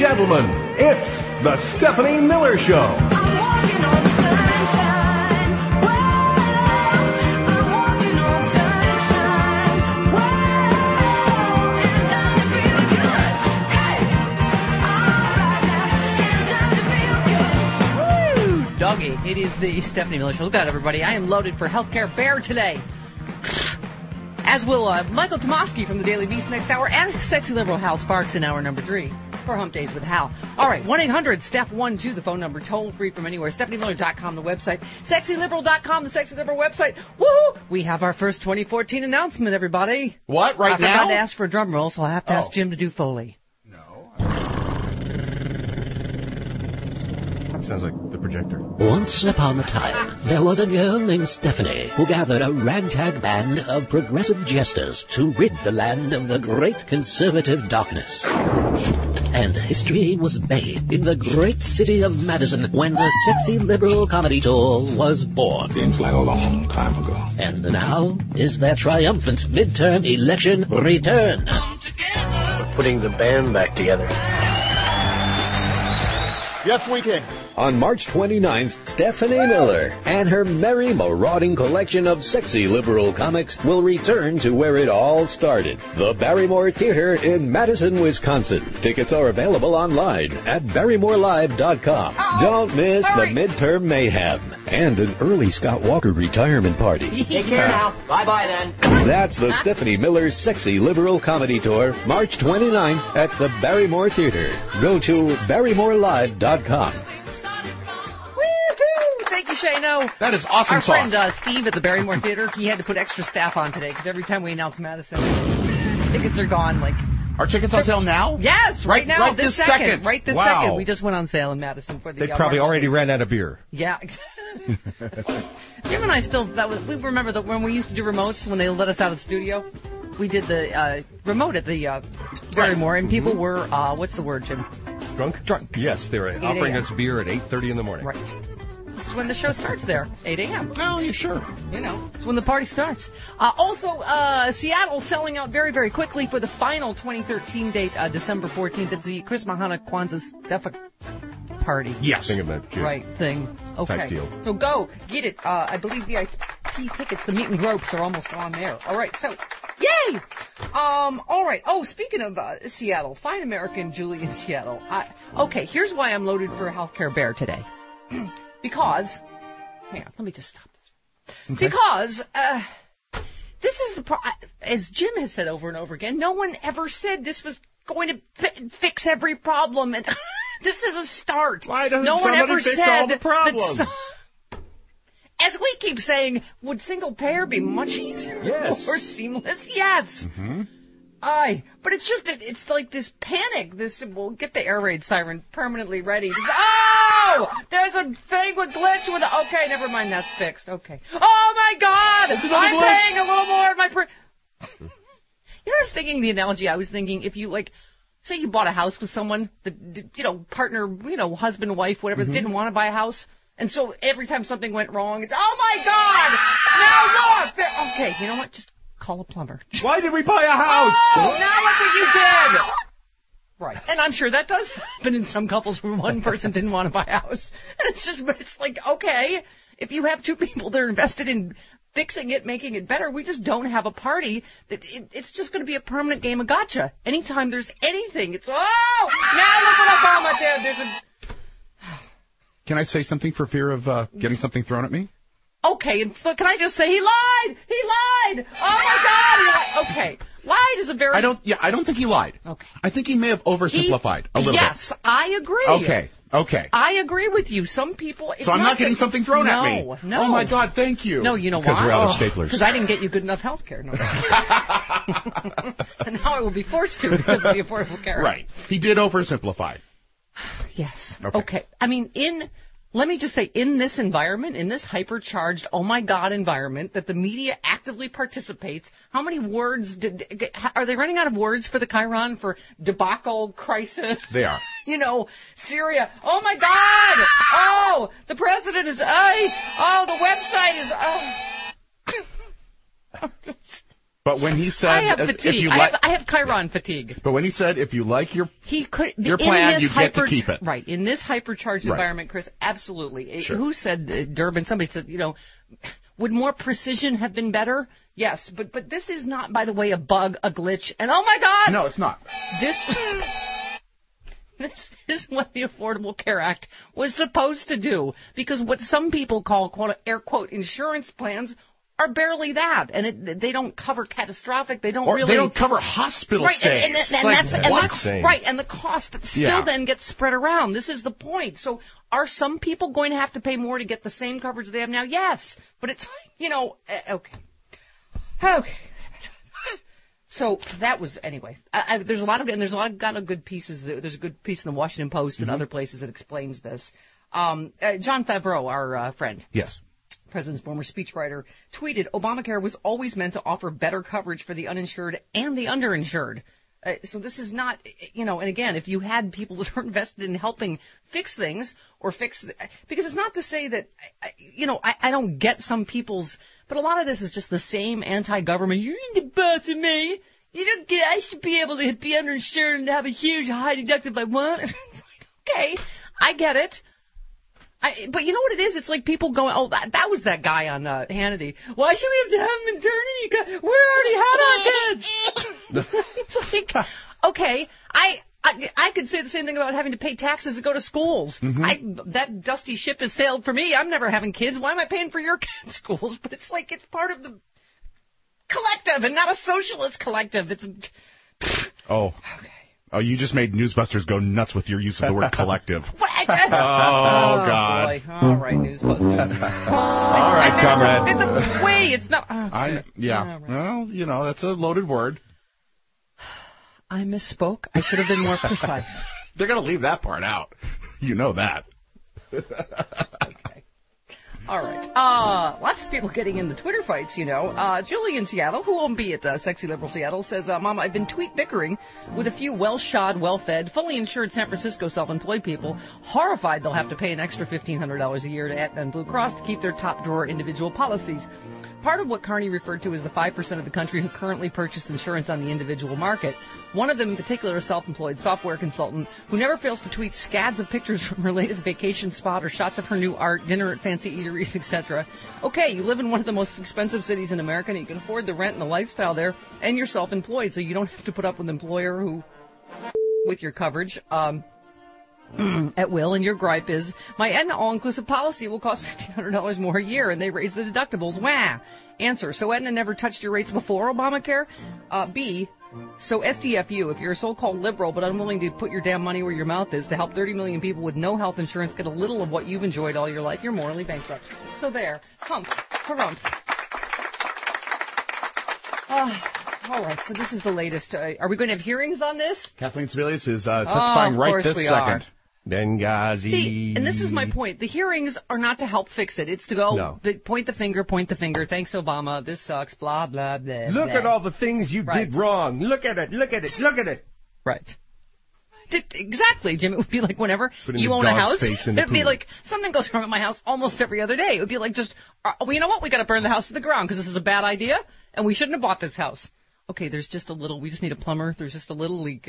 gentlemen, it's the Stephanie Miller Show. Doggy, it is the Stephanie Miller Show. Look out, everybody. I am loaded for Healthcare Bear today. As will Michael Tomasky from the Daily Beast next hour, and sexy liberal Hal Sparks in hour number 3 for Hump Days with Hal. All right, 1-800-STEPH-12, the phone number, toll free from anywhere. StephanieMiller.com, the website. SexyLiberal.com, the Sexy Liberal website. Woohoo! We have our first 2014 announcement, everybody. What, right now? I forgot to ask for a drum roll, so I'll have to ask Jim to do Foley. Sounds like the projector. Once upon a time, there was a girl named Stephanie who gathered a ragtag band of progressive jesters to rid the land of the great conservative darkness. And history was made in the great city of Madison when the Sexy Liberal Comedy Tour was born. Seems like a long time ago. And now is their triumphant midterm election return. We're putting the band back together. Yes, we can. On March 29th, Stephanie Miller and her merry, marauding collection of sexy liberal comics will return to where it all started, the Barrymore Theater in Madison, Wisconsin. Tickets are available online at barrymorelive.com. Don't miss the midterm mayhem and an early Scott Walker retirement party. Take care now. Bye-bye then. That's the Stephanie Miller Sexy Liberal Comedy Tour, March 29th at the Barrymore Theater. Go to barrymorelive.com. Thank you, Shano. That is awesome. Our friend Steve at the Barrymore Theater, he had to put extra staff on today because every time we announce Madison, tickets are gone. Are tickets on sale now? Yes, right now, right this second. Right this Wow. second. We just went on sale in Madison for the. They probably already ran out of beer. Yeah. Jim and I we remember that when we used to do remotes when they let us out of the studio, we did the remote at the Barrymore, and people were what's the word, Jim? Drunk? Yes, they were offering us beer at 8:30 in the morning. Right. This is when the show starts there, 8 a.m. Oh, yeah, sure. You know, it's when the party starts. Also, Seattle selling out very, very quickly for the final 2013 date, December 14th. It's the Chris Mahana Kwanzaa Steffa party. Yes. Thing about you. Right thing. Okay. Type deal. So go get it. I believe VIP tickets, the meet and gropes, are almost on there. All right. So, yay! All right. Oh, speaking of Seattle, fine American Julie in Seattle. Okay, here's why I'm loaded for a healthcare bear today. Because, hang on, let me just stop this. Okay. Because this is as Jim has said over and over again, no one ever said this was going to fix every problem, and this is a start. Why doesn't no one somebody ever fix said all the problems? As we keep saying, would single payer be much easier? Yes. Or seamless? Yes. Mm-hmm. But it's just, it's like this panic. We'll get the air raid siren permanently ready. Oh! There's a thing with glitch with okay, never mind, that's fixed. Okay. Oh my God! I'm paying a little more in my You know, I was thinking the analogy I was thinking, if you, say you bought a house with someone, partner, husband, wife, whatever, didn't want to buy a house. And so every time something went wrong, it's, oh my God! Now look! Okay, you know what? Just call a plumber. Why did we buy a house? Oh, now look what you did! Right. And I'm sure that does happen in some couples where one person didn't want to buy a house. And it's like, okay, if you have two people that are invested in fixing it, making it better, we just don't have a party. It's just going to be a permanent game of gotcha. Anytime there's anything, it's, oh! Now look what Obama did! There's a... Can I say something for fear of getting something thrown at me? Okay, and can I just say he lied? He lied! Oh my God! He lied. Okay, lied is a very... I don't think he lied. Okay. I think he may have oversimplified a little bit. Yes, I agree. Okay. I agree with you. Some people... So I'm not getting something thrown at me. No. Oh my God, thank you. No, you know why? Because we're out of staplers. Because I didn't get you good enough health care. No. And now I will be forced to because of the Affordable Care Act. Right. He did oversimplify. Yes. Okay. I mean, let me just say, in this environment, in this hypercharged, oh my God environment that the media actively participates, how many words are they running out of words for the Chiron for debacle, crisis? They are. Syria. Oh my God! Oh, the president is, the website is, But when he said, I have if fatigue. you I have Chiron fatigue. But when he said, if you like your your plan, you get to keep it. Right. In this hypercharged environment, Chris, absolutely. Sure. Who said, Durbin? Somebody said, would more precision have been better? Yes. But this is not, by the way, a bug, a glitch. And oh my God! No, it's not. This is what the Affordable Care Act was supposed to do. Because what some people call, quote, air quote, insurance plans are barely that, and they don't cover catastrophic. They don't cover hospital stays. And the cost that still then gets spread around. This is the point. So, are some people going to have to pay more to get the same coverage they have now? Yes, but it's okay. So that was anyway. There's a lot of good pieces. There's a good piece in the Washington Post and other places that explains this. Jon Favreau, our friend. Yes. President's former speechwriter, tweeted, Obamacare was always meant to offer better coverage for the uninsured and the underinsured. So this is not, and again, if you had people that are invested in helping fix things because it's not to say that, I don't get some people's, but a lot of this is just the same anti-government, you're in the boss of me, I should be able to be underinsured and have a huge high deductible I want. It's like, okay, I get it. But you know what it is? It's like people going, that was that guy on Hannity. Why should we have to have maternity? We already had our kids. It's like, okay, I could say the same thing about having to pay taxes to go to schools. That dusty ship has sailed for me. I'm never having kids. Why am I paying for your kids' schools? But it's like it's part of the collective and not a socialist collective. It's okay. Oh, you just made Newsbusters go nuts with your use of the word collective. Oh, God. Boy. All right, Newsbusters. All right, comrade. It's a way. It's not. Yeah. Well, that's a loaded word. I misspoke. I should have been more precise. They're going to leave that part out. You know that. Okay. All right. Lots of people getting in the Twitter fights, Julie in Seattle, who won't be at Sexy Liberal Seattle, says, Mom, I've been tweet bickering with a few well-shod, well-fed, fully insured San Francisco self-employed people, horrified they'll have to pay an extra $1,500 a year to Aetna and Blue Cross to keep their top-drawer individual policies. Part of what Carney referred to as the 5% of the country who currently purchase insurance on the individual market. One of them in particular, a self-employed software consultant who never fails to tweet scads of pictures from her latest vacation spot or shots of her new art, dinner at fancy eateries, etc. Okay, you live in one of the most expensive cities in America and you can afford the rent and the lifestyle there, and you're self-employed, so you don't have to put up with an employer who, with your coverage, at will, and your gripe is, my Aetna all-inclusive policy will cost $1,500 more a year, and they raise the deductibles. Wah! Answer, so Aetna never touched your rates before Obamacare? B, so STFU, if you're a so-called liberal but unwilling to put your damn money where your mouth is to help 30 million people with no health insurance get a little of what you've enjoyed all your life, you're morally bankrupt. So there. Hump. Harump. All right, so this is the latest. Are we going to have hearings on this? Kathleen Sebelius is testifying right this second. Are. Benghazi. See, and this is my point. The hearings are not to help fix it. It's to go, point the finger. Thanks, Obama. This sucks, blah, blah, blah. Look at all the things you did wrong. Look at it. Right. Exactly, Jim. It would be like whenever you own a house, it would be like something goes wrong at my house almost every other day. It would be like just, well, you know what? We got to burn the house to the ground because this is a bad idea and we shouldn't have bought this house. Okay, we just need a plumber. There's just a little leak.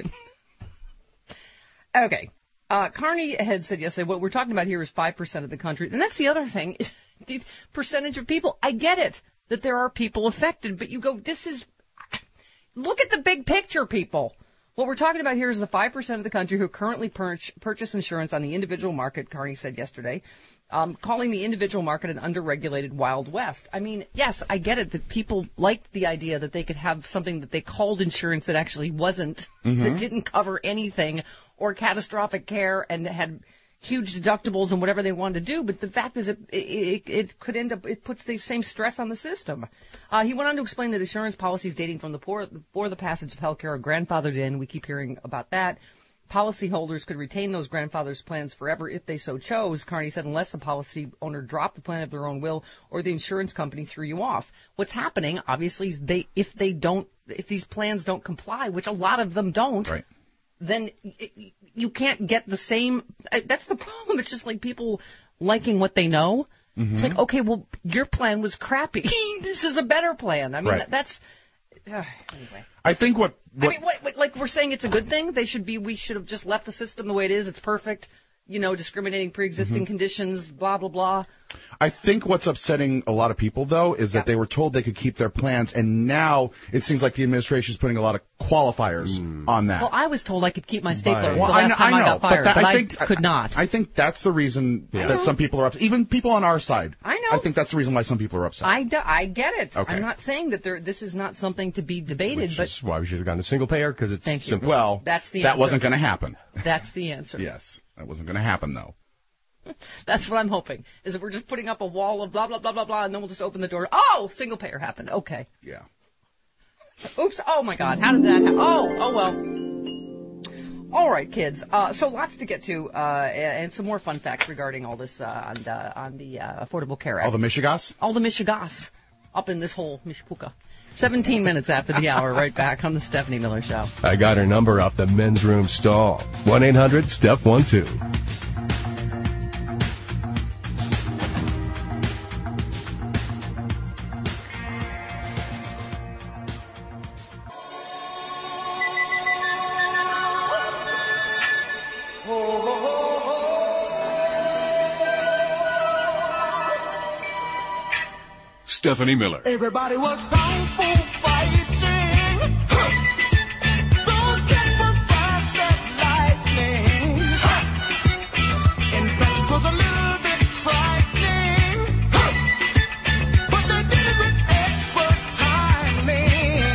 Okay. Carney had said yesterday, what we're talking about here is 5% of the country. And that's the other thing, the percentage of people. I get it that there are people affected, but you go, look at the big picture, people. What we're talking about here is the 5% of the country who currently purchase insurance on the individual market, Carney said yesterday, calling the individual market an underregulated Wild West. I mean, yes, I get it that people liked the idea that they could have something that they called insurance that actually wasn't, that didn't cover anything, or catastrophic care and had huge deductibles and whatever they wanted to do. But the fact is it could end up, it puts the same stress on the system. He went on to explain that insurance policies dating from before the passage of health care are grandfathered in. We keep hearing about that. Policyholders could retain those grandfather's plans forever if they so chose, Carney said, unless the policy owner dropped the plan of their own will or the insurance company threw you off. What's happening, obviously, is if these plans don't comply, which a lot of them don't, right, then you can't get the same. That's the problem. It's just like people liking what they know. It's like, okay, well, your plan was crappy. This is a better plan. I mean, right, Anyway. I think what like we're saying it's a good thing. We should have just left the system the way it is. It's perfect. Discriminating pre-existing conditions, blah, blah, blah. I think what's upsetting a lot of people, though, is that they were told they could keep their plans, and now it seems like the administration is putting a lot of qualifiers on that. Well, I was told I could keep my stapler the Well, last time I got fired, but I could not. I think that's the reason that some people are upset. Even people on our side. I know. I think that's the reason why some people are upset. I get it. Okay. I'm not saying that this is not something to be debated, Which but is why we should have gone to single payer, because it's simple. Well, that's the that answer. wasn't going to happen. That's the answer. Yes, that wasn't going to happen, though. That's what I'm hoping, is that we're just putting up a wall of blah, blah, blah, blah, blah, and then we'll just open the door. Oh, single payer happened. Okay. Yeah. Oops. Oh, my God. How did that happen? Oh, well. All right, kids. So lots to get to, and some more fun facts regarding all this on the Affordable Care Act. All the Michigas? All the Michigas up in this whole Mishpuka. 17 minutes after the hour, right back on the Stephanie Miller Show. I got her number off the men's room stall. 1-800-STEP-12. Stephanie Miller. Everybody was kung fu fighting. Those kids were fast as lightning. In fact, it was a little bit frightening. But they did it with expert timing.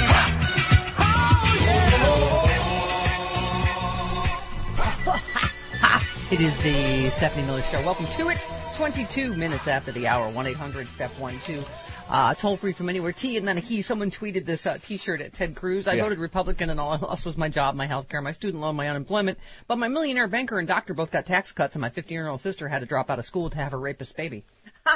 It is the Stephanie Miller Show. Welcome to it. 22 minutes after the hour. 1-800-STEP-12. Toll free from anywhere. T and then a he. Someone tweeted this T-shirt at Ted Cruz. I voted Republican, and all I lost was my job, my health care, my student loan, my unemployment. But my millionaire banker and doctor both got tax cuts, and my 15-year-old sister had to drop out of school to have a rapist baby. Good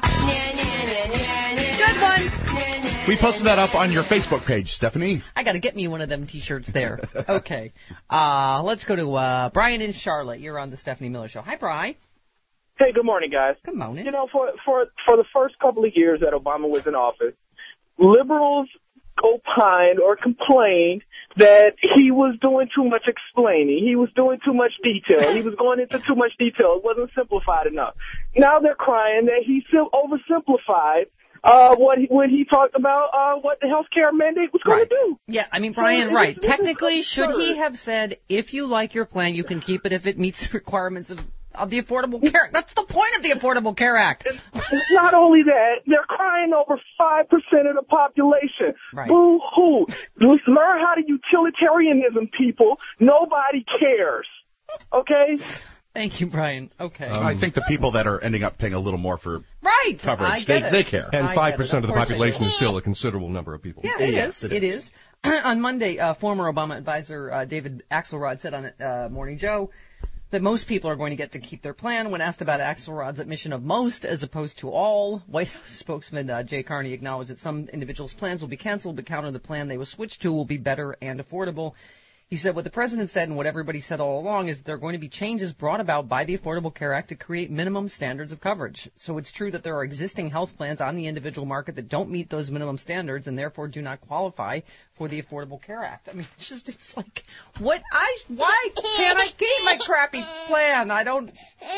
one. We posted that up on your Facebook page, Stephanie. I got to get me one of them T-shirts there. Okay. Let's go to Brian in Charlotte. You're on the Stephanie Miller Show. Hi, Brian. Hey, good morning, guys. Good morning. You know, for the first couple of years that Obama was in office, liberals opined or complained that he was doing too much explaining. He was doing too much detail. He was going into too much detail. It wasn't simplified enough. Now they're crying that he oversimplified when he talked about what the health care mandate was going to do. Yeah, I mean, Brian, right. Technically, should he have said, if you like your plan, you can keep it if it meets the requirements of the Affordable Care Act? That's the point of the Affordable Care Act. Not only that, they're crying over 5% of the population. Right. Boo-hoo. Learn how to utilitarianism, people. Nobody cares. Okay? Thank you, Brian. Okay. I think the people that are ending up paying a little more for coverage, I get they care. And 5% of the population is still a considerable number of people. Yeah, it is. On Monday, former Obama advisor David Axelrod said on Morning Joe that most people are going to get to keep their plan. When asked about Axelrod's admission of most as opposed to all, White House spokesman Jay Carney acknowledged that some individuals' plans will be canceled, but countered the plan they will switch to will be better and affordable. He said what the president said and what everybody said all along is that there are going to be changes brought about by the Affordable Care Act to create minimum standards of coverage. So it's true that there are existing health plans on the individual market that don't meet those minimum standards and therefore do not qualify for the Affordable Care Act. I mean, it's like, why can't I keep my crappy plan? I don't.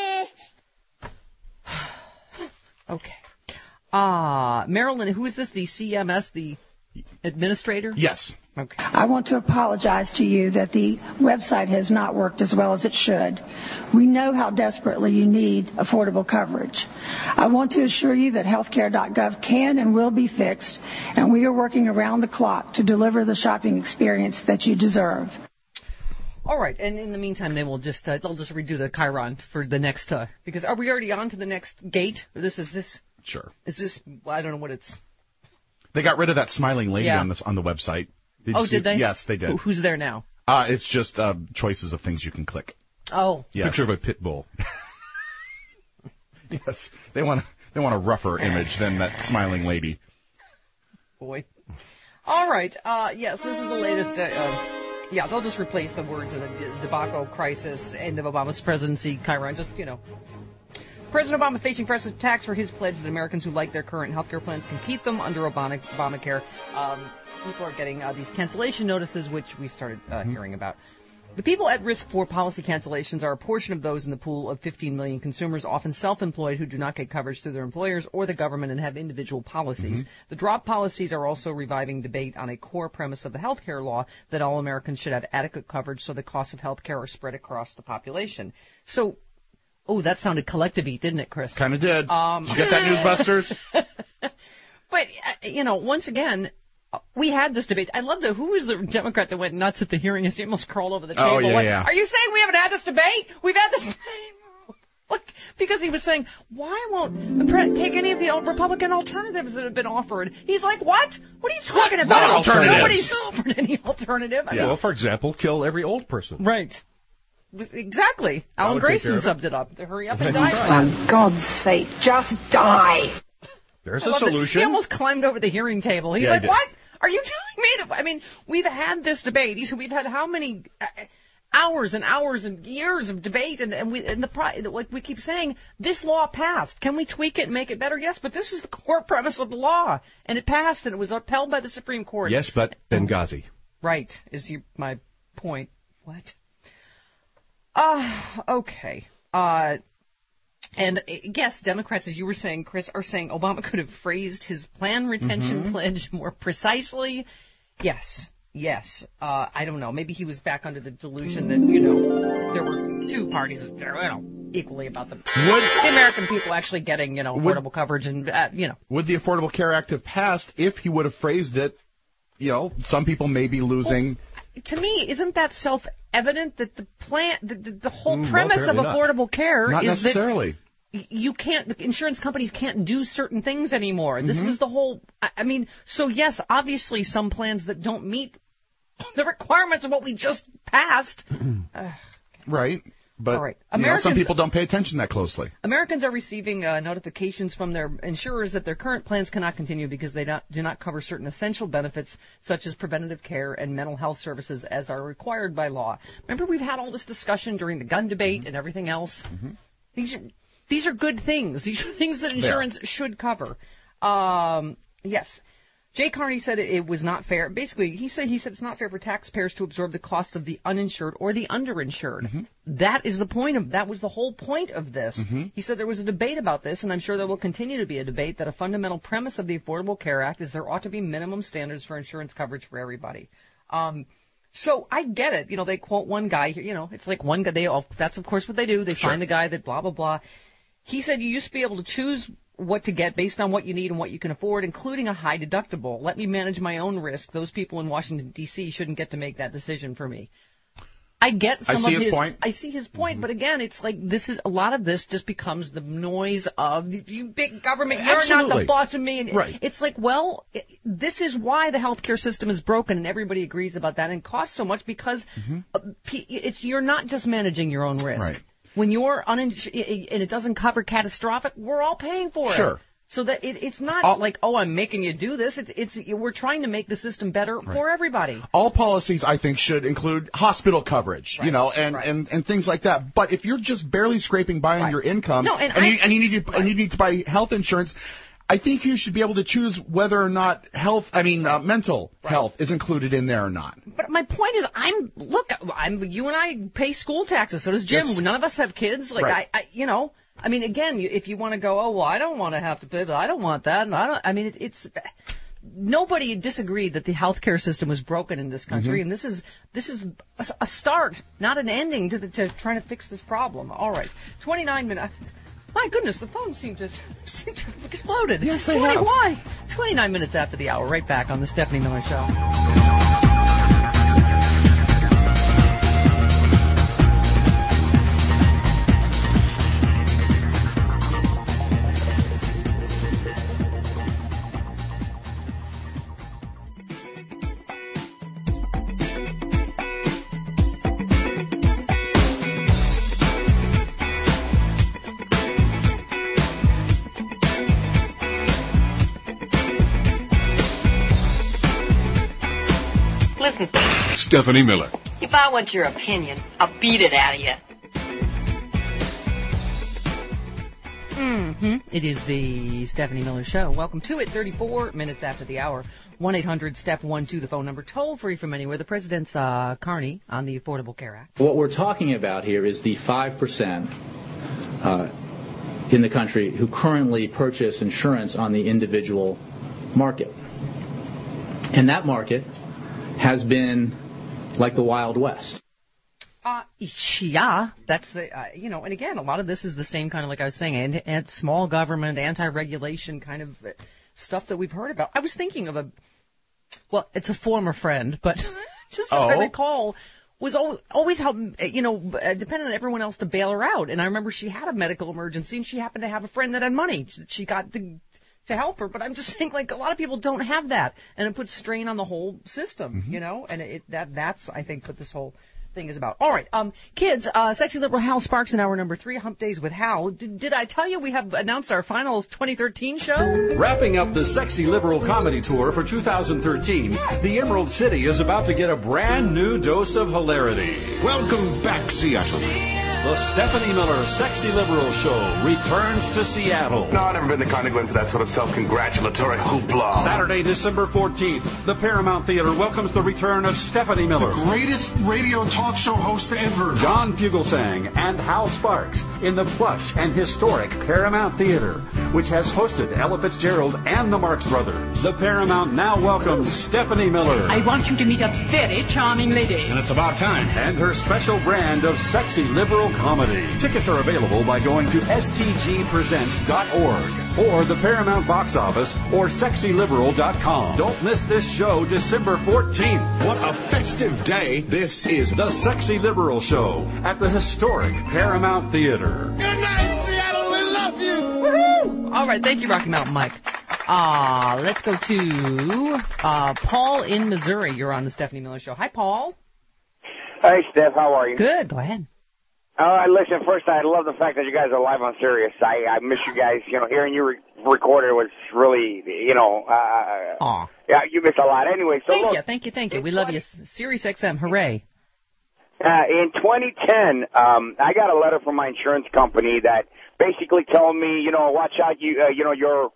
Okay. Marilyn, who is this? The CMS, the administrator? Yes. Okay. I want to apologize to you that the website has not worked as well as it should. We know how desperately you need affordable coverage. I want to assure you that healthcare.gov can and will be fixed, and we are working around the clock to deliver the shopping experience that you deserve. All right, and in the meantime, they'll just redo the Chiron for the next, because are we already on to the next gate? Or Sure. Is this, I don't know what it's. They got rid of that smiling lady on the website. Did they? Yes, they did. Who's there now? It's just choices of things you can click. Oh. Yes. Picture of a pit bull. Yes, they want a rougher image than that smiling lady. Boy. All right. Yes, this is the latest. They'll just replace the words of the debacle, crisis, end of Obama's presidency, Chiron. Just, President Obama facing fresh attacks for his pledge that Americans who like their current health care plans can keep them under Obamacare. People are getting these cancellation notices, which we started hearing about. The people at risk for policy cancellations are a portion of those in the pool of 15 million consumers, often self-employed, who do not get coverage through their employers or the government and have individual policies. The drop policies are also reviving debate on a core premise of the health care law that all Americans should have adequate coverage so the costs of health care are spread across the population. So, that sounded collective-y, didn't it, Chris? Kind of did. Did you get that, Newsbusters? But, once again, we had this debate. I loved it. Who was the Democrat that went nuts at the hearing and almost crawled over the table? Oh, yeah. Are you saying we haven't had this debate? We've had this debate. Look, because he was saying, why won't the take any of the Republican alternatives that have been offered? He's like, what? What are you talking about? Nobody's offered any alternative. Well, for example, kill every old person. Right. Exactly. Alan Grayson summed it up. Hurry up and die. For God's sake, just die. There's a solution. He almost climbed over the hearing table. He's like, what? Are you telling me that? I mean, we've had this debate. We've had how many hours and hours and years of debate, and like we keep saying, this law passed. Can we tweak it and make it better? Yes, but this is the core premise of the law, and it passed, and it was upheld by the Supreme Court. Yes, but Benghazi. Right, is my point. What? Okay. And yes, Democrats, as you were saying, Chris, are saying Obama could have phrased his plan retention pledge more precisely. Yes. I don't know. Maybe he was back under the delusion that, there were two parties equally about the American people actually getting, affordable coverage and, Would the Affordable Care Act have passed if he would have phrased it, some people may be losing... To me, isn't that self-evident that the plan, the whole premise of affordable care not is necessarily. That you can't, the insurance companies can't do certain things anymore. This was the whole, so yes, obviously some plans that don't meet the requirements of what we just passed. Right. But right. Some people don't pay attention that closely. Americans are receiving notifications from their insurers that their current plans cannot continue because they do not cover certain essential benefits such as preventative care and mental health services as are required by law. Remember, we've had all this discussion during the gun debate and everything else? These are good things. These are things that insurance should cover. Yes. Jay Carney said it was not fair. Basically, he said it's not fair for taxpayers to absorb the cost of the uninsured or the underinsured. That is the point that was the whole point of this. He said there was a debate about this, and I'm sure there will continue to be a debate, that a fundamental premise of the Affordable Care Act is there ought to be minimum standards for insurance coverage for everybody. So I get it. They quote one guy here. It's like one guy. That's of course what they do. They find the guy that blah blah blah. He said you used to be able to choose what to get based on what you need and what you can afford, including a high deductible. Let me manage my own risk. Those people in Washington, D.C. shouldn't get to make that decision for me. I get some of his point. I see his point, but again, it's like a lot of this just becomes the noise of you big government. You're not the boss of me. And it's like, this is why the healthcare system is broken, and everybody agrees about that, and costs so much because you're not just managing your own risk. Right. When you're uninsured and it doesn't cover catastrophic, we're all paying for it. Sure. So that it's not like, I'm making you do this. We're trying to make the system better for everybody. All policies, I think, should include hospital coverage, and things like that. But if you're just barely scraping by on your income, and you need to buy health insurance, I think you should be able to choose whether or not mental health is included in there or not. But my point is, you and I pay school taxes. So does Jim. Yes. None of us have kids. Again, if you want to go, I don't want to have to pay, but I don't want that. And nobody disagreed that the healthcare system was broken in this country, and this is a start, not an ending to trying to fix this problem. All right, 29 minutes. My goodness, the phone seemed to have exploded. Yes, they have. Why? 29 minutes after the hour. Right back on the Stephanie Miller Show. Stephanie Miller. If I want your opinion, I'll beat it out of you. It is the Stephanie Miller Show. Welcome to it. 34 minutes after the hour. 1-800-STEP-12, the phone number. Toll free from anywhere. The President's Carney on the Affordable Care Act. What we're talking about here is the 5% in the country who currently purchase insurance on the individual market. And that market has been like the Wild West. Yeah, that's the, and again, a lot of this is the same kind of, like I was saying, and small government, anti-regulation kind of stuff that we've heard about. I was thinking of it's a former friend, but just as I recall, was always how, dependent on everyone else to bail her out. And I remember she had a medical emergency, and she happened to have a friend that had money. She got to help her, but I'm just saying, like, a lot of people don't have that, and it puts strain on the whole system, and that's, I think, what this whole thing is about. All right, kids, Sexy Liberal Hal Sparks in hour number 3, Hump Days with Hal. Did I tell you we have announced our finals 2013 show? Wrapping up the Sexy Liberal Comedy Tour for 2013, the Emerald City is about to get a brand new dose of hilarity. Welcome back, Seattle. The Stephanie Miller Sexy Liberal Show returns to Seattle. No, I've never been the kind of go in for that sort of self-congratulatory hoopla. Saturday, December 14th, the Paramount Theater welcomes the return of Stephanie Miller. The greatest radio talk show host ever. John Fugelsang and Hal Sparks in the plush and historic Paramount Theater, which has hosted Ella Fitzgerald and the Marx Brothers. The Paramount now welcomes Stephanie Miller. I want you to meet a very charming lady. And it's about time. And her special brand of sexy liberal comedy. Tickets are available by going to stgpresents.org or the Paramount box office or sexyliberal.com. Don't miss this show December 14th. What a festive day this is. The Sexy Liberal Show at the historic Paramount Theater. Good night, Seattle. We love you. Woohoo! All right, thank you, Rocky Mountain Mike. Let's go to Paul in Missouri. You're on the Stephanie Miller Show. Hi, Paul. Hey, Steph. How are you? Good. Go ahead. Listen, first, I love the fact that you guys are live on Sirius. I miss you guys. Hearing you record it was really, yeah, you miss a lot. Anyway, so Thank you. We love you. Sirius XM, hooray. In 2010, I got a letter from my insurance company that basically told me, watch out, your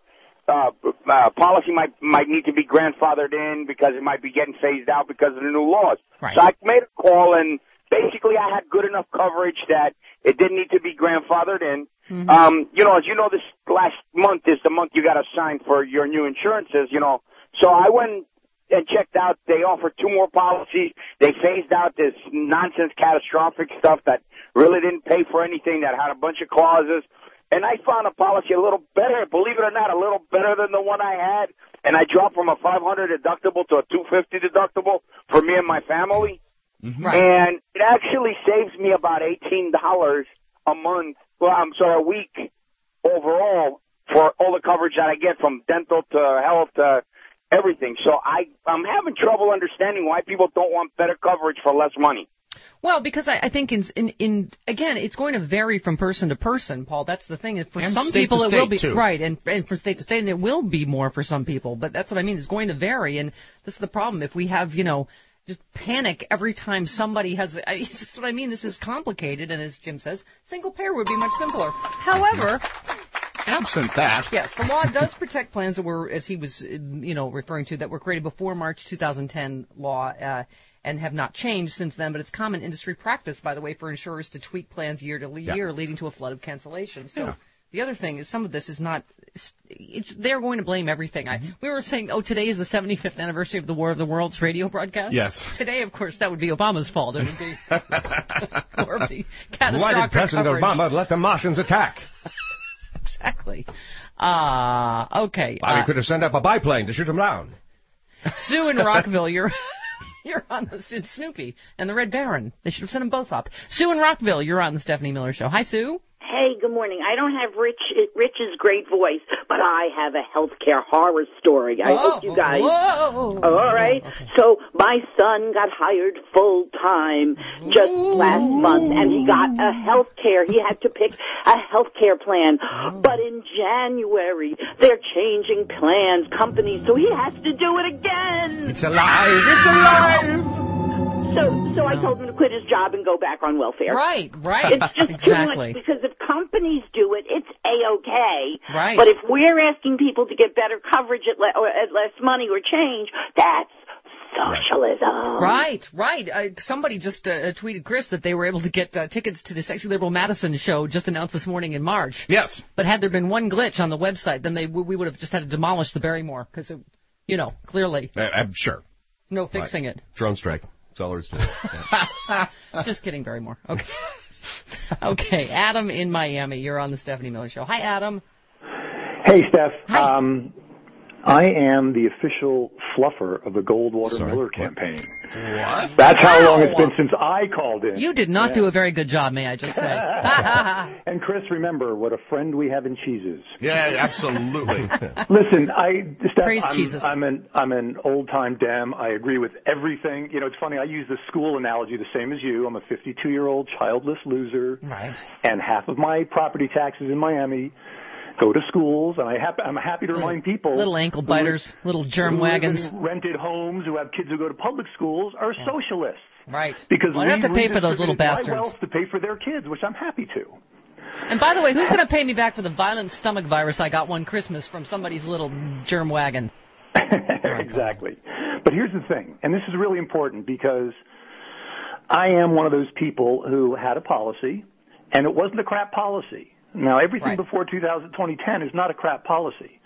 policy might need to be grandfathered in because it might be getting phased out because of the new laws. Right. So I made a call, and basically I had good enough coverage that it didn't need to be grandfathered in. Mm-hmm. As you know, this last month is the month you got to sign for your new insurances, So I went and checked out. They offered 2 more policies. They phased out this nonsense catastrophic stuff that really didn't pay for anything, that had a bunch of clauses. And I found a policy a little better, believe it or not, a little better than the one I had. And I dropped from a $500 deductible to a $250 deductible for me and my family. Mm-hmm. Right. And it actually saves me about $18 a month, a week overall for all the coverage that I get, from dental to health to everything. So I'm having trouble understanding why people don't want better coverage for less money. Well, because I think in again, it's going to vary from person to person, Paul. That's the thing. For and some people, it will be too. right, and from state to state, and it will be more for some people. But that's what I mean. It's going to vary, and this is the problem. If we have, just panic every time somebody has. It's just what I mean. This is complicated, and as Jim says, single payer would be much simpler. However. Absent that. Yes, the law does protect plans that were, as he was, referring to, that were created before March 2010 law and have not changed since then. But it's common industry practice, by the way, for insurers to tweak plans year to year, leading to a flood of cancellations. So the other thing is some of this is not. They're going to blame everything. We were saying, today is the 75th anniversary of the War of the Worlds radio broadcast. Yes. Today, of course, that would be Obama's fault. It would be or be catastrophic Why did President coverage. Obama let the Martians attack? Exactly. Okay. Bobby could have sent up a biplane to shoot them down. Sue in Rockville, you're on the Snoopy and the Red Baron. They should have sent them both up. Sue in Rockville, you're on the Stephanie Miller Show. Hi, Sue. Hey, good morning. I don't have Rich's great voice, but I have a healthcare horror story. I hope you guys. Whoa. All right. Okay. So my son got hired full time just last month, and he got a healthcare. He had to pick a healthcare plan, but in January they're changing companies, so he has to do it again. It's alive! It's alive! So I told him to quit his job and go back on welfare. Right. It's just exactly. too much, because if companies do it, it's A-okay. Right. But if we're asking people to get better coverage at less money or change, that's socialism. Right. Somebody just tweeted Chris that they were able to get tickets to the Sexy Liberal Madison show just announced this morning in March. Yes. But had there been one glitch on the website, then we would have just had to demolish the Barrymore because, clearly. I'm sure. No fixing it. Drone strike. That's all there is to it. Just kidding, Barrymore. Okay. Okay, Adam in Miami. You're on the Stephanie Miller Show. Hi, Adam. Hey, Steph. Hi. I am the official fluffer of the Goldwater Miller campaign. What? That's how long it's been since I called in. You did not do a very good job, may I just say. And Chris, remember, what a friend we have in cheeses. Yeah, absolutely. Listen, Steph, Praise Jesus. I'm an old-time Dem. I agree with everything. It's funny, I use the school analogy the same as you. I'm a 52-year-old childless loser. Right. And half of my property taxes in Miami go to schools, and I'm happy to remind people. Little ankle biters, little germ wagons. Rented homes who have kids who go to public schools are socialists. Right. Because I have to pay for those little bastards. My wealth to pay for their kids, which I'm happy to. And by the way, who's going to pay me back for the violent stomach virus I got one Christmas from somebody's little germ wagon? Exactly. But here's the thing, and this is really important because I am one of those people who had a policy, and it wasn't a crap policy. Now, everything before 2010 is not a crap policy.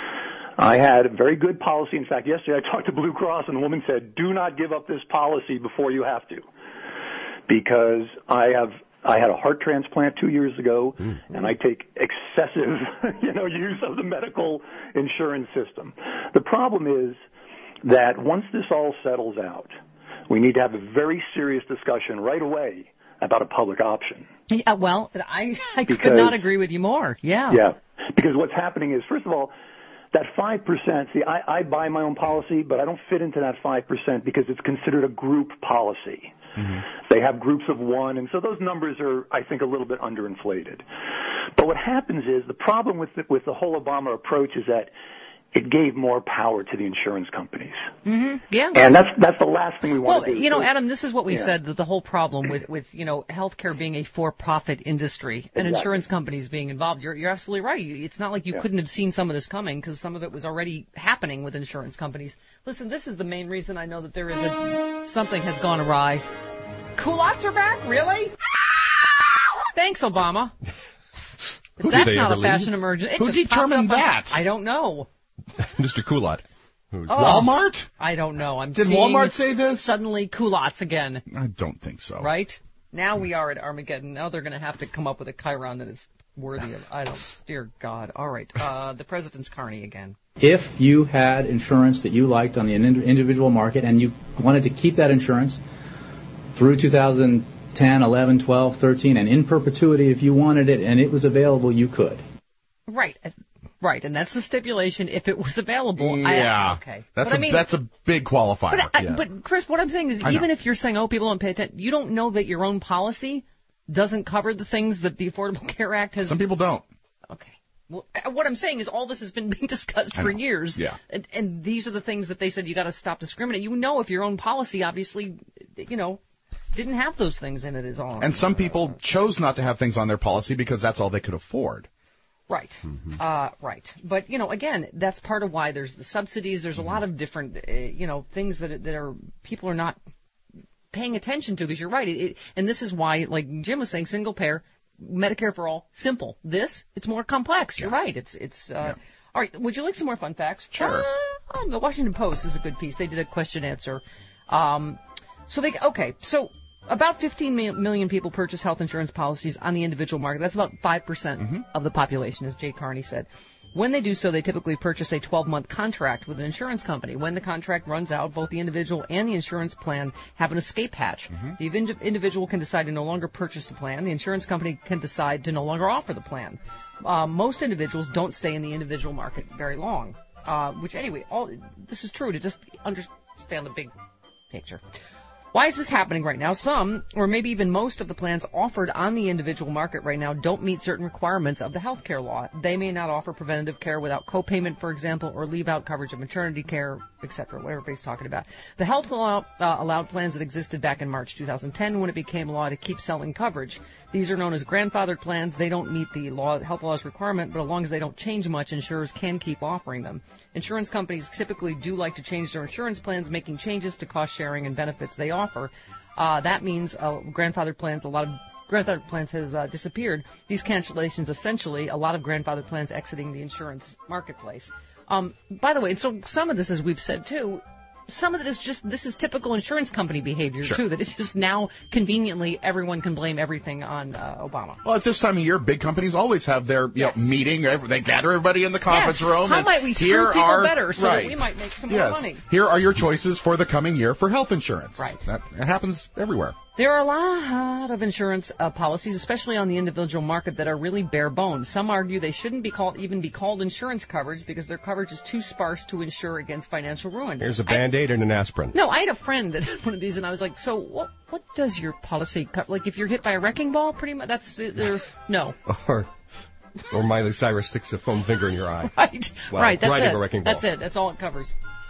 I had a very good policy. In fact, yesterday I talked to Blue Cross, and the woman said, do not give up this policy before you have to. Because I had a heart transplant 2 years ago, and I take excessive use of the medical insurance system. The problem is that once this all settles out, we need to have a very serious discussion right away about a public option. Yeah, well, I could not agree with you more. Yeah. Yeah. Because what's happening is, first of all, that 5%, see, I buy my own policy, but I don't fit into that 5% because it's considered a group policy. Mm-hmm. They have groups of one, and so those numbers are, I think, a little bit underinflated. But what happens is, the problem with the whole Obama approach is that it gave more power to the insurance companies. Mm-hmm. Yeah. And that's the last thing we want to do. Well, Adam, this is what we said, that the whole problem with healthcare being a for-profit industry and insurance companies being involved, you're absolutely right. It's not like you couldn't have seen some of this coming because some of it was already happening with insurance companies. Listen, this is the main reason I know that there is something has gone awry. Culottes are back? Really? Thanks, Obama. That's not a fashion emergency. Who determined that? I don't know. Mr. Culotte. Walmart? I don't know. Did Walmart say this? Suddenly culottes again. I don't think so. Right? Now we are at Armageddon. Now they're going to have to come up with a chyron that is worthy of, dear God. All right. The president's carny again. If you had insurance that you liked on the individual market and you wanted to keep that insurance through 2010, 11, 12, 13, and in perpetuity if you wanted it and it was available, you could. Right, and that's the stipulation. If it was available, yeah, okay. That's a big qualifier. But Chris, what I'm saying is, even if you're saying, people don't pay attention, you don't know that your own policy doesn't cover the things that the Affordable Care Act has. Some people don't. Okay. Well, what I'm saying is, all this has been being discussed for years. Yeah. And these are the things that they said you got to stop discriminating. You know, if your own policy, obviously, didn't have those things in it, is all. And some people chose not to have things on their policy because that's all they could afford. Right. Mm-hmm. Right. But, again, that's part of why there's the subsidies. There's a lot of different, things that are people are not paying attention to, because you're right. And this is why, like Jim was saying, single payer, Medicare for all, simple. It's more complex. You're right. All right. Would you like some more fun facts? Sure. The Washington Post is a good piece. They did a question answer. So about 15 million people purchase health insurance policies on the individual market. That's about 5% of the population, as Jay Carney said. When they do so, they typically purchase a 12-month contract with an insurance company. When the contract runs out, both the individual and the insurance plan have an escape hatch. The individual can decide to no longer purchase the plan. The insurance company can decide to no longer offer the plan. Most individuals don't stay in the individual market very long, this is true to just understand the big picture. Why is this happening right now? Some, or maybe even most of the plans offered on the individual market right now don't meet certain requirements of the health care law. They may not offer preventative care without copayment, for example, or leave out coverage of maternity care, etc., what everybody's talking about. The health law allowed plans that existed back in March 2010 when it became law to keep selling coverage. These are known as grandfathered plans. They don't meet the health law's requirement, but as long as they don't change much, insurers can keep offering them. Insurance companies typically do like to change their insurance plans, making changes to cost sharing and benefits they offer. That means grandfathered plans, a lot of grandfathered plans has disappeared. These cancellations, essentially, a lot of grandfathered plans exiting the insurance marketplace. By the way, so some of this, as we've said too, some of it is just, this is typical insurance company behavior, too, that it's just now conveniently everyone can blame everything on Obama. Well, at this time of year, big companies always have their meeting. They gather everybody in the conference room. How might we screw people better so that we might make some more money? Here are your choices for the coming year for health insurance. Right. That happens everywhere. There are a lot of insurance policies, especially on the individual market, that are really bare bones. Some argue they shouldn't even be called insurance coverage because their coverage is too sparse to insure against financial ruin. Here's a Band-Aid and an aspirin. No, I had a friend that had one of these, and I was like, so what does your policy cover? Like, if you're hit by a wrecking ball, pretty much, that's, no. Or Miley Cyrus sticks a foam finger in your eye. Right, right, that's it. A wrecking ball. That's it. That's all it covers.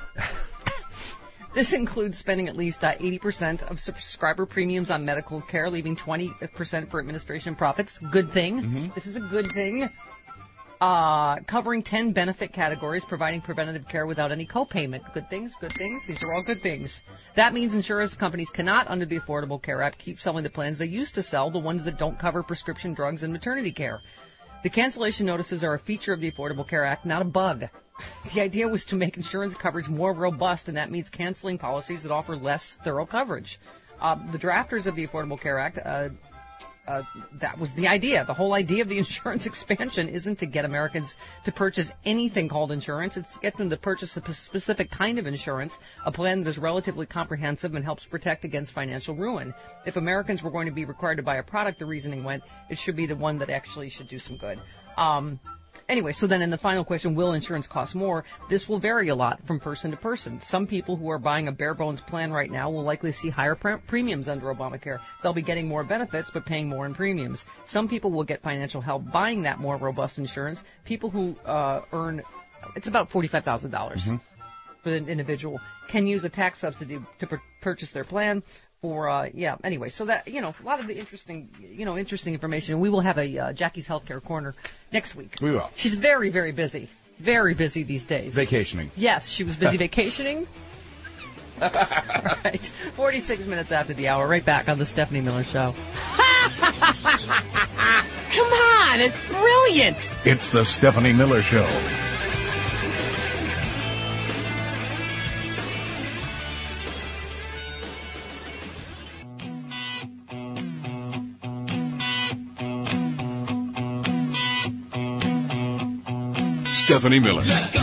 This includes spending at least 80% of subscriber premiums on medical care, leaving 20% for administration profits. Good thing. Mm-hmm. This is a good thing. Covering 10 benefit categories, providing preventative care without any copayment. Good things, good things. These are all good things. That means insurance companies cannot, under the Affordable Care Act, keep selling the plans they used to sell, the ones that don't cover prescription drugs and maternity care. The cancellation notices are a feature of the Affordable Care Act, not a bug. The idea was to make insurance coverage more robust, and that means canceling policies that offer less thorough coverage. The drafters of the Affordable Care Act, that was the idea. The whole idea of the insurance expansion isn't to get Americans to purchase anything called insurance. It's to get them to purchase a specific kind of insurance, a plan that is relatively comprehensive and helps protect against financial ruin. If Americans were going to be required to buy a product, the reasoning went, it should be the one that actually should do some good. Anyway, so then in the final question, will insurance cost more? This will vary a lot from person to person. Some people who are buying a bare-bones plan right now will likely see higher premiums under Obamacare. They'll be getting more benefits but paying more in premiums. Some people will get financial help buying that more robust insurance. People who earn, it's about $45,000 for an individual, can use a tax subsidy to purchase their plan. Anyway, so that, a lot of the interesting information. We will have a Jackie's Healthcare Corner next week. We will. She's very, very busy. Very busy these days. Vacationing. Yes, she was busy vacationing. Right. 46 minutes after the hour. Right back on the Stephanie Miller Show. Come on, it's brilliant. It's the Stephanie Miller Show. Stephanie Miller.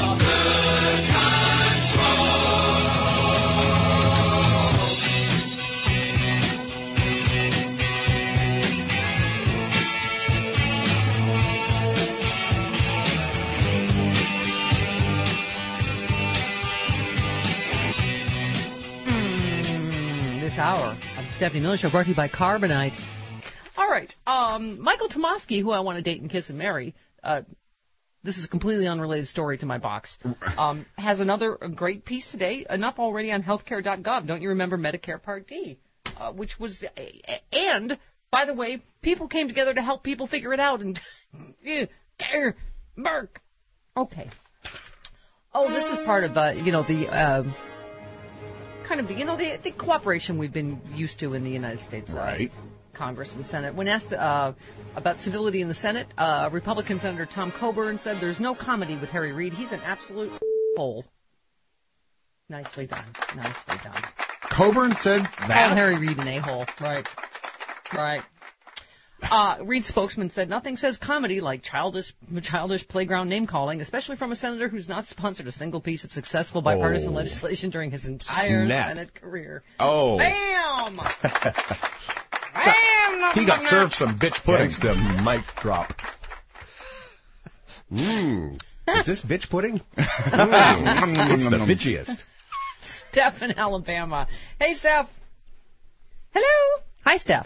This hour of the Stephanie Miller Show brought to you by Carbonite. All right. Michael Tomasky, who I want to date and kiss and marry, this is a completely unrelated story to my box, has another great piece today, enough already on healthcare.gov. Don't you remember Medicare Part D? Which was, and, by the way, people came together to help people figure it out, and, Burke. Okay. Oh, this is part of, the cooperation we've been used to in the United States. Right. Congress and Senate. When asked about civility in the Senate, Republican Senator Tom Coburn said there's no comedy with Harry Reid. He's an absolute hole. Nicely done. Nicely done. Coburn said that? Called Harry Reid an a-hole. Right. Reid's spokesman said nothing says comedy like childish playground name-calling, especially from a senator who's not sponsored a single piece of successful bipartisan legislation during his entire Senate career. Oh. Bam! He got served some bitch pudding. Thanks to mic drop. Is this bitch pudding? It's the bitchiest. Steph in Alabama. Hey, Steph. Hello. Hi, Steph.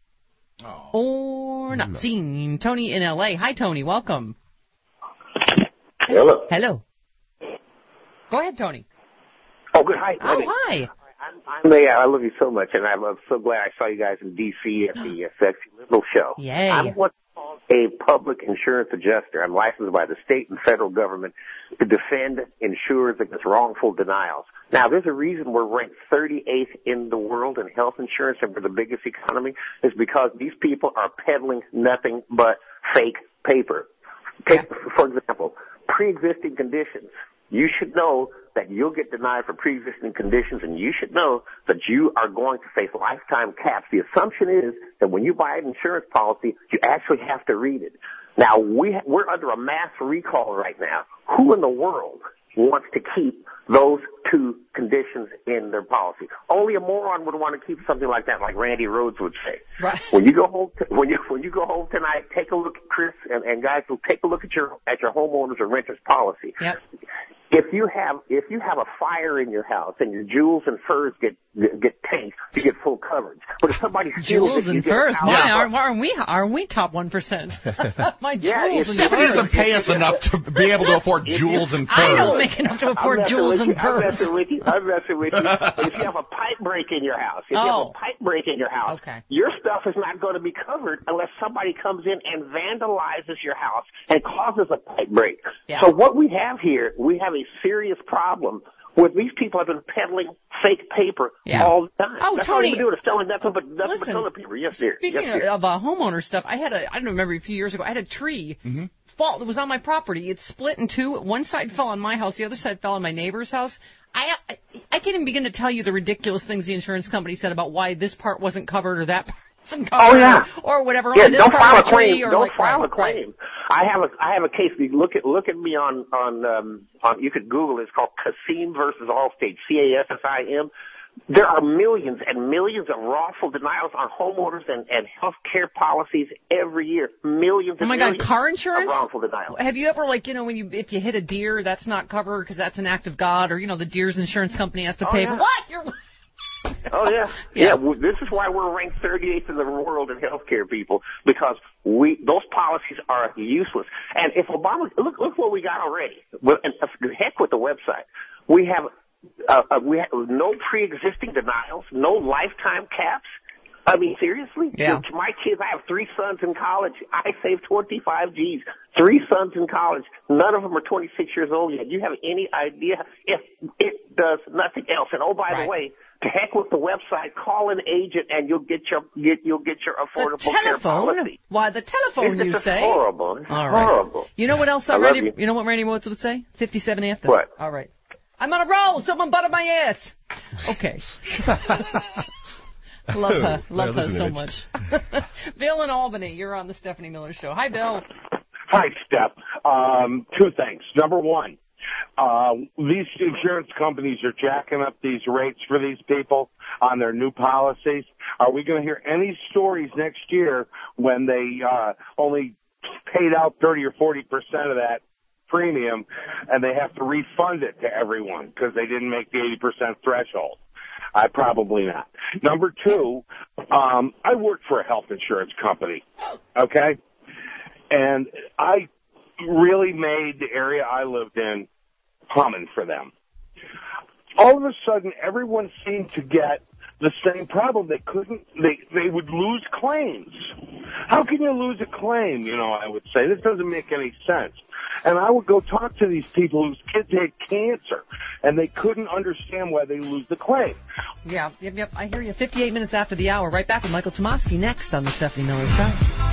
Or not seen. Tony in L.A. Hi, Tony. Welcome. Hello. Hello. Go ahead, Tony. Oh, good. Hi. Oh, hi. I love you so much, and I'm so glad I saw you guys in D.C. at the Sexy Liberal Show. Yay. I'm what's called a public insurance adjuster. I'm licensed by the state and federal government to defend insurers against wrongful denials. Now, there's a reason we're ranked 38th in the world in health insurance and we're the biggest economy is because these people are peddling nothing but fake paper. For example, pre-existing conditions. You should know that you'll get denied for pre-existing conditions, and you should know that you are going to face lifetime caps. The assumption is that when you buy an insurance policy, you actually have to read it. Now, we're under a mass recall right now. Who in the world wants to keep those two conditions in their policy? Only a moron would want to keep something like that, like Randy Rhodes would say. Right. When you go home, when you go home tonight, take a look at Chris and guys will take a look at your homeowners or renters policy. Yep. If you have a fire in your house and your jewels and furs get tanked, you get full coverage. But if somebody steals jewels it, and furs, aren't we top 1%? My jewels and Stephanie furs. doesn't pay us enough to be able to afford jewels and furs. I don't make enough to afford jewels and furs. I'm messing with you. But if you have a pipe break in your house, your stuff is not going to be covered unless somebody comes in and vandalizes your house and causes a pipe break. Yeah. So what we have here, we have a serious problem where these people have been peddling fake paper all the time. Oh, That's Tony, all they do is selling nothing but toilet paper. Yes, dear. Speaking yes, dear. of homeowner stuff, I don't remember a few years ago, I had a tree fall that was on my property. It split in two. One side fell on my house, the other side fell on my neighbor's house. I can't even begin to tell you the ridiculous things the insurance company said about why this part wasn't covered or that part wasn't covered or whatever. Yeah, this don't part file of a the tree claim. or Don't like, file a right. claim. I have a case. Look at me on you could Google it. It's called Cassim versus Allstate. CASSIM. There are millions and millions of wrongful denials on homeowners and health care policies every year. Millions and millions. Oh my God, car insurance? Of wrongful denials. Have you ever, if you hit a deer, that's not covered because that's an act of God, or, the deer's insurance company has to pay. Yeah. What? Oh, yeah. Yeah, this is why we're ranked 38th in the world in healthcare, people, because those policies are useless. And if Obama, look what we got already. And heck with the website. We have no pre-existing denials, no lifetime caps. I mean, seriously? Yeah. My kids, I have 3 sons in college. I saved 25 G's. 3 sons in college. None of them are 26 years old yet. You have any idea if it does nothing else? And oh, by the way, to heck with the website, call an agent and you'll get your affordable care policy. Why, the telephone, it's you say? Horrible. It's all right. Horrible. You know what else I already? love you. You know what Randy Motes would say? 57 after. What? All right. I'm on a roll. Someone buttered my ass. Okay. Love her so much. Bill in Albany, you're on the Stephanie Miller Show. Hi, Bill. Hi, Steph. 2 things. Number one, these insurance companies are jacking up these rates for these people on their new policies. Are we going to hear any stories next year when they only paid out 30 or 40% of that premium and they have to refund it to everyone because they didn't make the 80% threshold? Probably not. Number 2, I work for a health insurance company, okay? And I really made the area I lived in humming for them. All of a sudden, everyone seemed to get the same problem. They would lose claims. How can you lose a claim, I would say? This doesn't make any sense. And I would go talk to these people whose kids had cancer, and they couldn't understand why they lose the claim. Yeah, yep, I hear you. 58 minutes after the hour. Right back with Michael Tomasky next on the Stephanie Miller Show.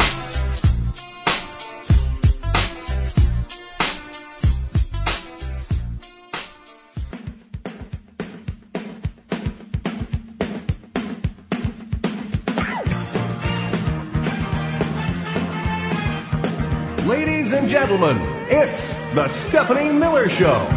Ladies and gentlemen, it's the Stephanie Miller Show.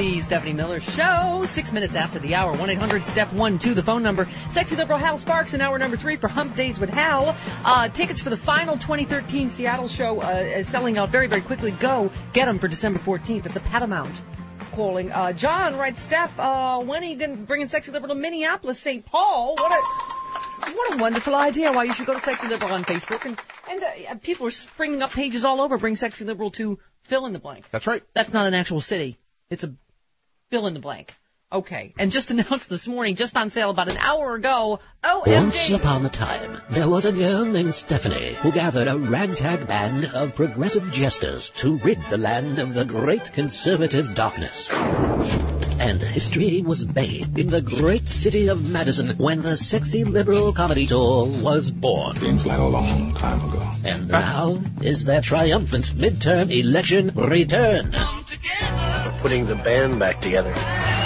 the Stephanie Miller Show. 6 minutes after the hour. 1-800-STEP-12, the phone number. Sexy Liberal Hal Sparks in hour number 3 for Hump Days with Hal. Tickets for the final 2013 Seattle show is selling out very, very quickly. Go get them for December 14th at the Paramount. Calling. John writes, Steph, when are you going to bring in Sexy Liberal to Minneapolis, St. Paul? What a wonderful idea. Why you should go to Sexy Liberal on Facebook. And people are springing up pages all over. Bring Sexy Liberal to fill in the blank. That's right. That's not an actual city. It's a fill in the blank. Okay. And just announced this morning, just on sale about an hour ago, Once upon a time, there was a girl named Stephanie who gathered a ragtag band of progressive jesters to rid the land of the great conservative darkness. And history was made in the great city of Madison when the Sexy Liberal Comedy Tour was born. Seems like a long time ago. And now is their triumphant midterm election return. We're putting the band back together.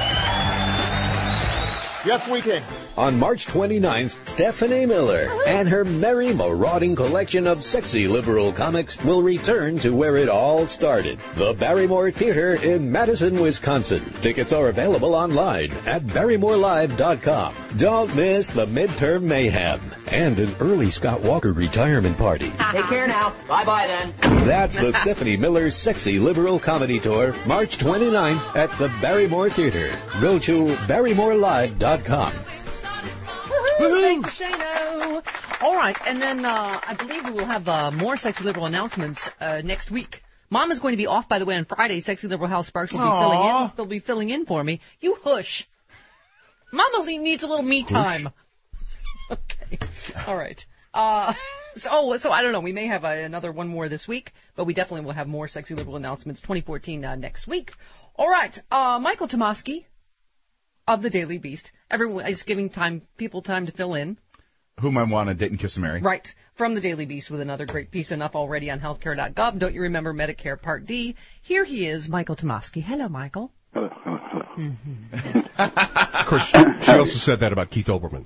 Yes, we can. On March 29th, Stephanie Miller and her merry, marauding collection of sexy liberal comics will return to where it all started, the Barrymore Theater in Madison, Wisconsin. Tickets are available online at barrymorelive.com. Don't miss the midterm mayhem and an early Scott Walker retirement party. Take care now. Bye-bye then. That's the Stephanie Miller Sexy Liberal Comedy Tour, March 29th at the Barrymore Theater. Go to barrymorelive.com. Thanks, Shano. All right, and then I believe we will have more Sexy Liberal announcements next week. Mom is going to be off, by the way, on Friday. Sexy Liberal Hal Sparks will be filling in. They'll be filling in for me. You hush. Mama needs a little me time. Okay. All right. So I don't know. We may have another one more this week, but we definitely will have more Sexy Liberal announcements 2014 next week. All right. Michael Tomasky of the Daily Beast. Everyone is giving people time to fill in. Whom I want to date and kiss and marry. Right. From the Daily Beast with another great piece, enough already on healthcare.gov. Don't you remember Medicare Part D? Here he is, Michael Tomasky. Hello, Michael. Hello. Mm-hmm. Of course, she also said that about Keith Olbermann.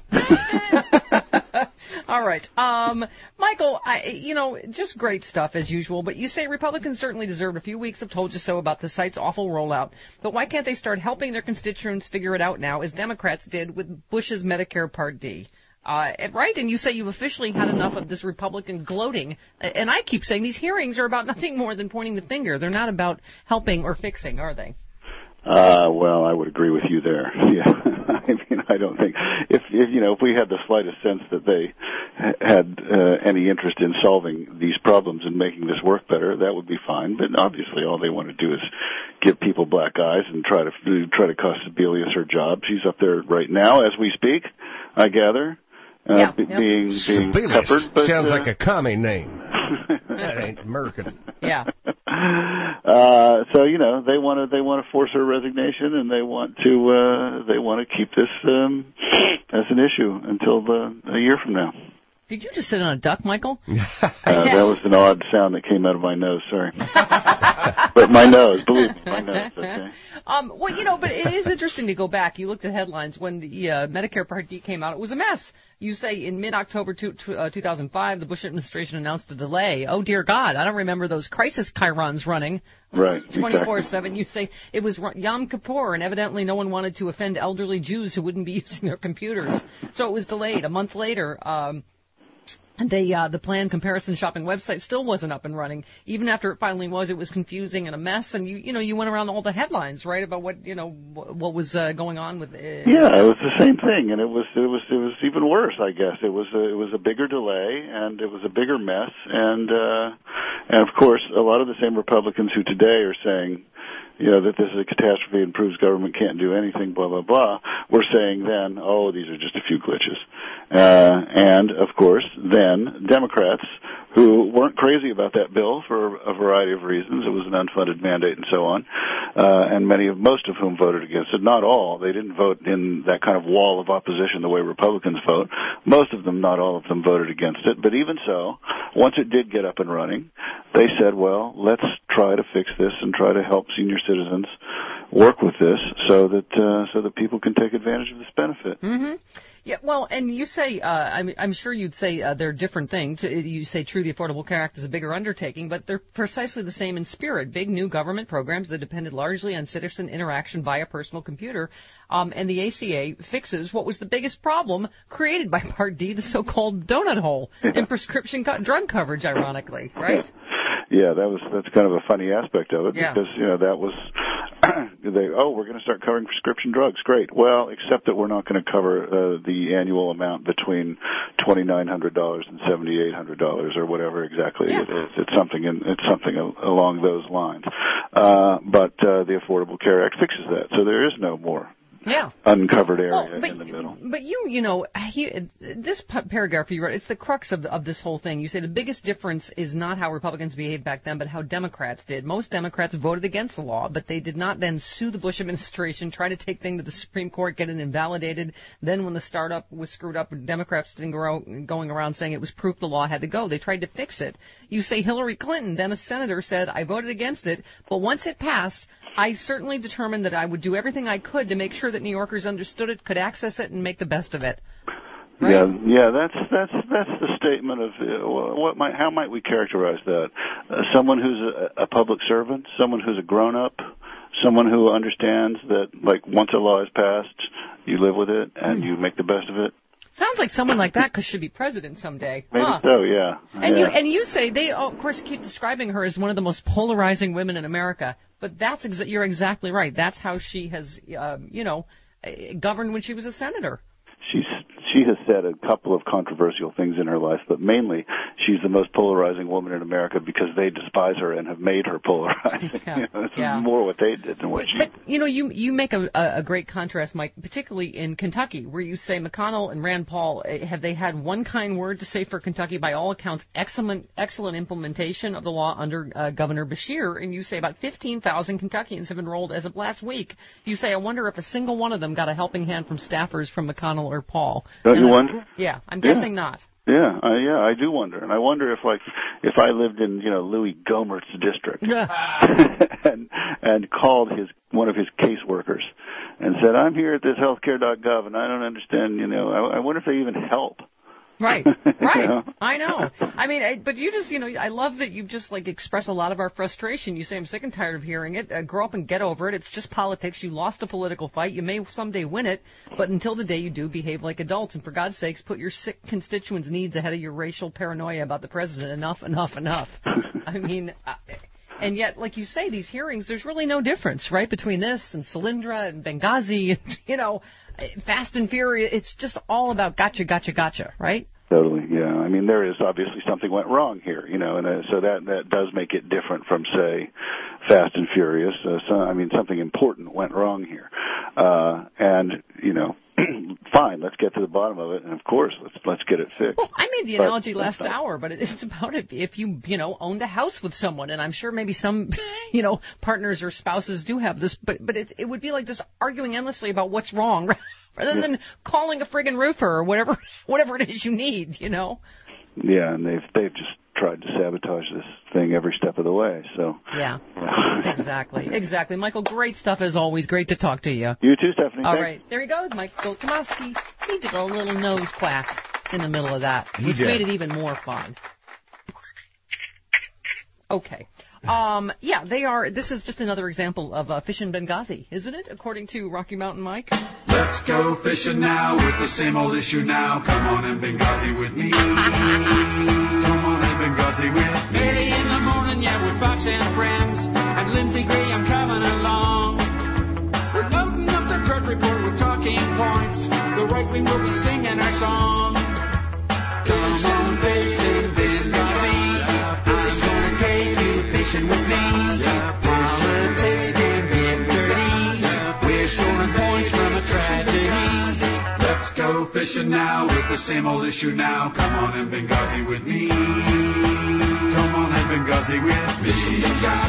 All right. Michael, just great stuff as usual, but you say Republicans certainly deserved a few weeks of told you so about the site's awful rollout. But why can't they start helping their constituents figure it out now, as Democrats did with Bush's Medicare Part D? Right? And you say you've officially had enough of this Republican gloating. And I keep saying these hearings are about nothing more than pointing the finger. They're not about helping or fixing, are they? Well, I would agree with you there. Yeah. I mean, I don't think if we had the slightest sense that they had any interest in solving these problems and making this work better, that would be fine. But obviously, all they want to do is give people black eyes and try to cost Sebelius her job. She's up there right now as we speak, I gather, being peppered. But, sounds like a commie name. That ain't American. Yeah. So they want to force her resignation, and they want to keep this as an issue until a year from now. Did you just sit on a duck, Michael? That was an odd sound that came out of my nose. Sorry, but my nose, believe me, my nose. Okay. But it is interesting to go back. You looked at headlines when the Medicare Part D came out. It was a mess. You say in mid-October 2005, the Bush administration announced a delay. Oh, dear God, I don't remember those crisis chyrons running. Right, 24/7. You say it was Yom Kippur, and evidently no one wanted to offend elderly Jews who wouldn't be using their computers. So it was delayed. A month later, and the planned comparison shopping website still wasn't up and running. Even after it finally was, it was confusing and a mess. And you went around all the headlines, right, about what was going on with it. Yeah, it was the same thing, and it was even worse, I guess. It was a bigger delay, and it was a bigger mess, and of course, a lot of the same Republicans who today are saying, that this is a catastrophe and proves government can't do anything, blah, blah, blah, we're saying then, these are just a few glitches. And, of course, then Democrats, who weren't crazy about that bill for a variety of reasons, it was an unfunded mandate and so on, and most of whom voted against it. Not all. They didn't vote in that kind of wall of opposition the way Republicans vote. Most of them, not all of them, voted against it. But even so, once it did get up and running, they said, well, let's try to fix this and try to help senior citizens work with this so that people can take advantage of this benefit. Mm-hmm. Yeah, well, and you say, I'm sure you'd say they're different things. You say, true, the Affordable Care Act is a bigger undertaking, but they're precisely the same in spirit. Big new government programs that depended largely on citizen interaction via personal computer. And the ACA fixes what was the biggest problem created by Part D, the so-called donut hole in prescription drug coverage, ironically, right? Yeah, that's kind of a funny aspect of it because, that was, we're going to start covering prescription drugs. Great. Well, except that we're not going to cover the annual amount between $2,900 and $7,800 or whatever exactly it is. It's something along those lines. But the Affordable Care Act fixes that, so there is no more uncovered area in the middle. But this paragraph you wrote, it's the crux of this whole thing. You say the biggest difference is not how Republicans behaved back then, but how Democrats did. Most Democrats voted against the law, but they did not then sue the Bush administration, try to take things to the Supreme Court, get it invalidated. Then when the startup was screwed up, Democrats didn't go going around saying it was proof the law had to go. They tried to fix it. You say Hillary Clinton, then a senator, said, I voted against it, but once it passed, I certainly determined that I would do everything I could to make sure that New Yorkers understood it, could access it, and make the best of it. Right? Yeah. That's the statement of how might we characterize that? Someone who's a public servant, someone who's a grown-up, someone who understands that, like, once a law is passed, you live with it and you make the best of it. Sounds like someone like that should be president someday. Maybe so, yeah. And you say they, of course, keep describing her as one of the most polarizing women in America. But you're exactly right. That's how she has, governed when she was a senator. She has said a couple of controversial things in her life, but mainly she's the most polarizing woman in America because they despise her and have made her polarizing. It's more what they did than what she did. But, you make a great contrast, Mike, particularly in Kentucky, where you say McConnell and Rand Paul, have they had one kind word to say for Kentucky? By all accounts, excellent implementation of the law under Governor Beshear, and you say about 15,000 Kentuckians have enrolled as of last week. You say, I wonder if a single one of them got a helping hand from staffers from McConnell or Paul. Don't you wonder? Yeah, I'm guessing not. Yeah, I do wonder, and I wonder if I lived in Louis Gohmert's district and called one of his caseworkers and said, I'm here at this healthcare.gov and I don't understand. I wonder if they even help. Right. I know. I mean, but you just, I love that you just express a lot of our frustration. You say, I'm sick and tired of hearing it. Grow up and get over it. It's just politics. You lost a political fight. You may someday win it, but until the day you do, behave like adults. And for God's sakes, put your sick constituents' needs ahead of your racial paranoia about the president. Enough. I mean, and yet, like you say, these hearings, there's really no difference, right, between this and Solyndra and Benghazi and, Fast and Furious. It's just all about gotcha, right? Totally, yeah. I mean, there is obviously something went wrong here, and so that does make it different from, say, Fast and Furious. Something important went wrong here. Fine, let's get to the bottom of it, and of course, let's get it fixed. Well, I made the analogy last hour, but it's about if you owned a house with someone, and I'm sure maybe some partners or spouses do have this, but it would be like just arguing endlessly about what's wrong, rather than calling a friggin' roofer or whatever it is you need, Yeah, and they've just tried to sabotage this thing every step of the way. So yeah. Exactly. Michael, great stuff as always. Great to talk to you. You too, Stephanie. All right, there he goes, Michael Tomasky. He did a little nose quack in the middle of that, which made it even more fun. Okay. They are. This is just another example of fish in Benghazi, isn't it? According to Rocky Mountain Mike. Let's go fishing now with the same old issue now. Come on and Benghazi with me. Come on and Benghazi with me. Early in the morning, with Fox and friends, and Lindsey Graham coming along. We're loading up the Drudge Report with talking points. The right wing will be singing our song. Come on, fishing Benghazi. I'm gonna take you fishing with me. Politics can get dirty. We're storing points from a tragedy. Let's go fishing now with the same old issue now. Come on and Benghazi with me. Come on and Benghazi with me.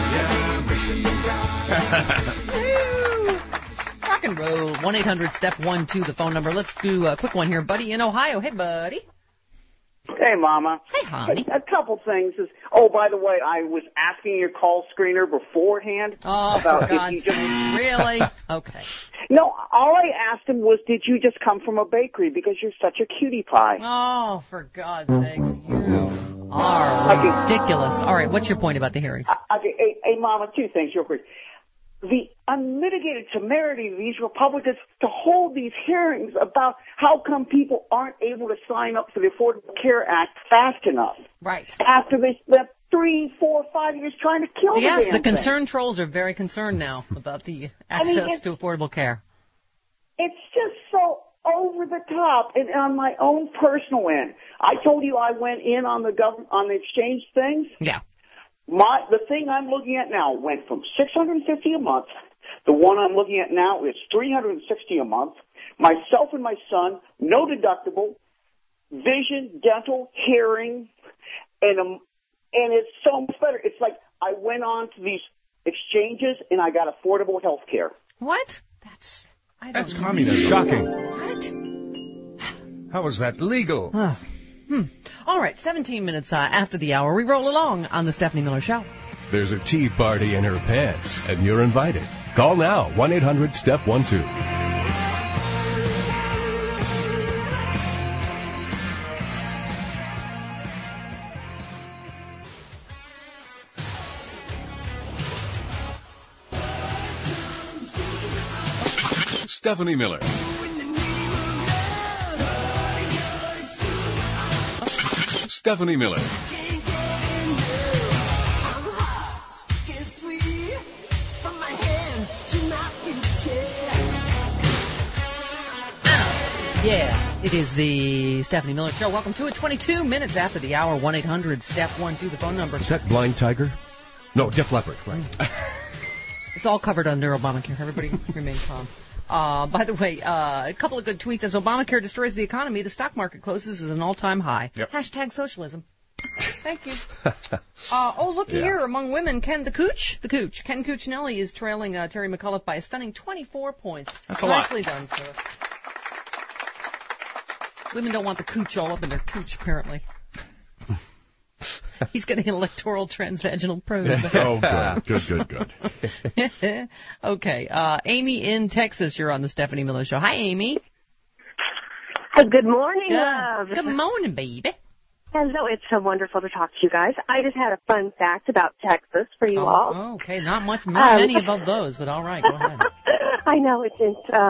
Rock and roll. 1-800-STEP-1-2, the phone number. Let's do a quick one here. Buddy in Ohio. Hey, buddy. Good Hey, Mama. Hey, honey. A couple things is. Oh, by the way, I was asking your call screener beforehand about for God's sake, really? Okay. No, all I asked him was, did you just come from a bakery because you're such a cutie pie? Oh, for God's sakes, you are ridiculous. All right, what's your point about the hearings? Okay, hey, Mama, two things real quick. The unmitigated temerity of these Republicans to hold these hearings about how come people aren't able to sign up for the Affordable Care Act fast enough. Right. After they spent 3, 4, 5 years trying to kill the damn Yes, the thing. concerned trolls are very concerned now about the access to affordable care. It's just so over the top. And on my own personal end, I told you I went in on the exchange things. Yeah. The thing I'm looking at now went from $650 a month. The one I'm looking at now is $360 a month. Myself and my son, no deductible, vision, dental, hearing, and it's so much better. It's like I went on to these exchanges and I got affordable health care. What? That's communism. Shocking. What? How is that legal? All right, 17 minutes after the hour, we roll along on the Stephanie Miller Show. There's a tea party in her pants, and you're invited. Call now, 1-800-STEP-12. Stephanie Miller. Stephanie Miller. Yeah, it is the Stephanie Miller Show. Welcome to it. 22 minutes after the hour. 1-800-STEP-12, the phone number. Is that Blind Tiger? No, Def Leppard, right? It's all covered under Obamacare. Everybody remain calm. By the way, a couple of good tweets. As Obamacare destroys the economy, the stock market closes at an all-time high. Yep. Hashtag socialism. Thank you. Look here. Among women, Ken Cuccinelli is trailing Terry McAuliffe by a stunning 24 points. That's a lot. Nicely done, sir. Women don't want the cooch all up in their cooch, apparently. He's getting an electoral transvaginal probe. Oh, good. Okay. Amy in Texas, you're on the Stephanie Miller Show. Hi, Amy. Good morning, love. Good morning, baby. Hello, it's so wonderful to talk to you guys. I just had a fun fact about Texas for you all. Okay, not many of those, but all right, go ahead. I know it's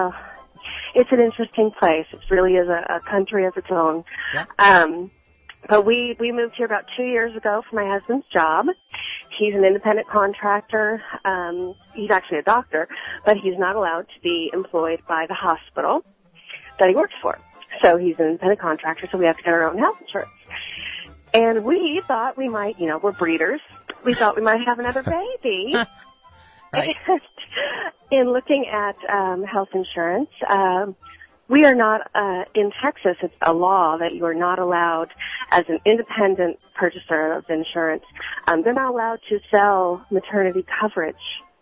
an interesting place. It really is a country of its own. Yep. But we moved here about 2 years ago for my husband's job. He's an independent contractor. He's actually a doctor, but he's not allowed to be employed by the hospital that he works for. So he's an independent contractor, so we have to get our own health insurance. And we thought we might, we're breeders. We thought we might have another baby. Right. In looking at health insurance, we are not, in Texas, it's a law that you are not allowed, as an independent purchaser of insurance, they're not allowed to sell maternity coverage.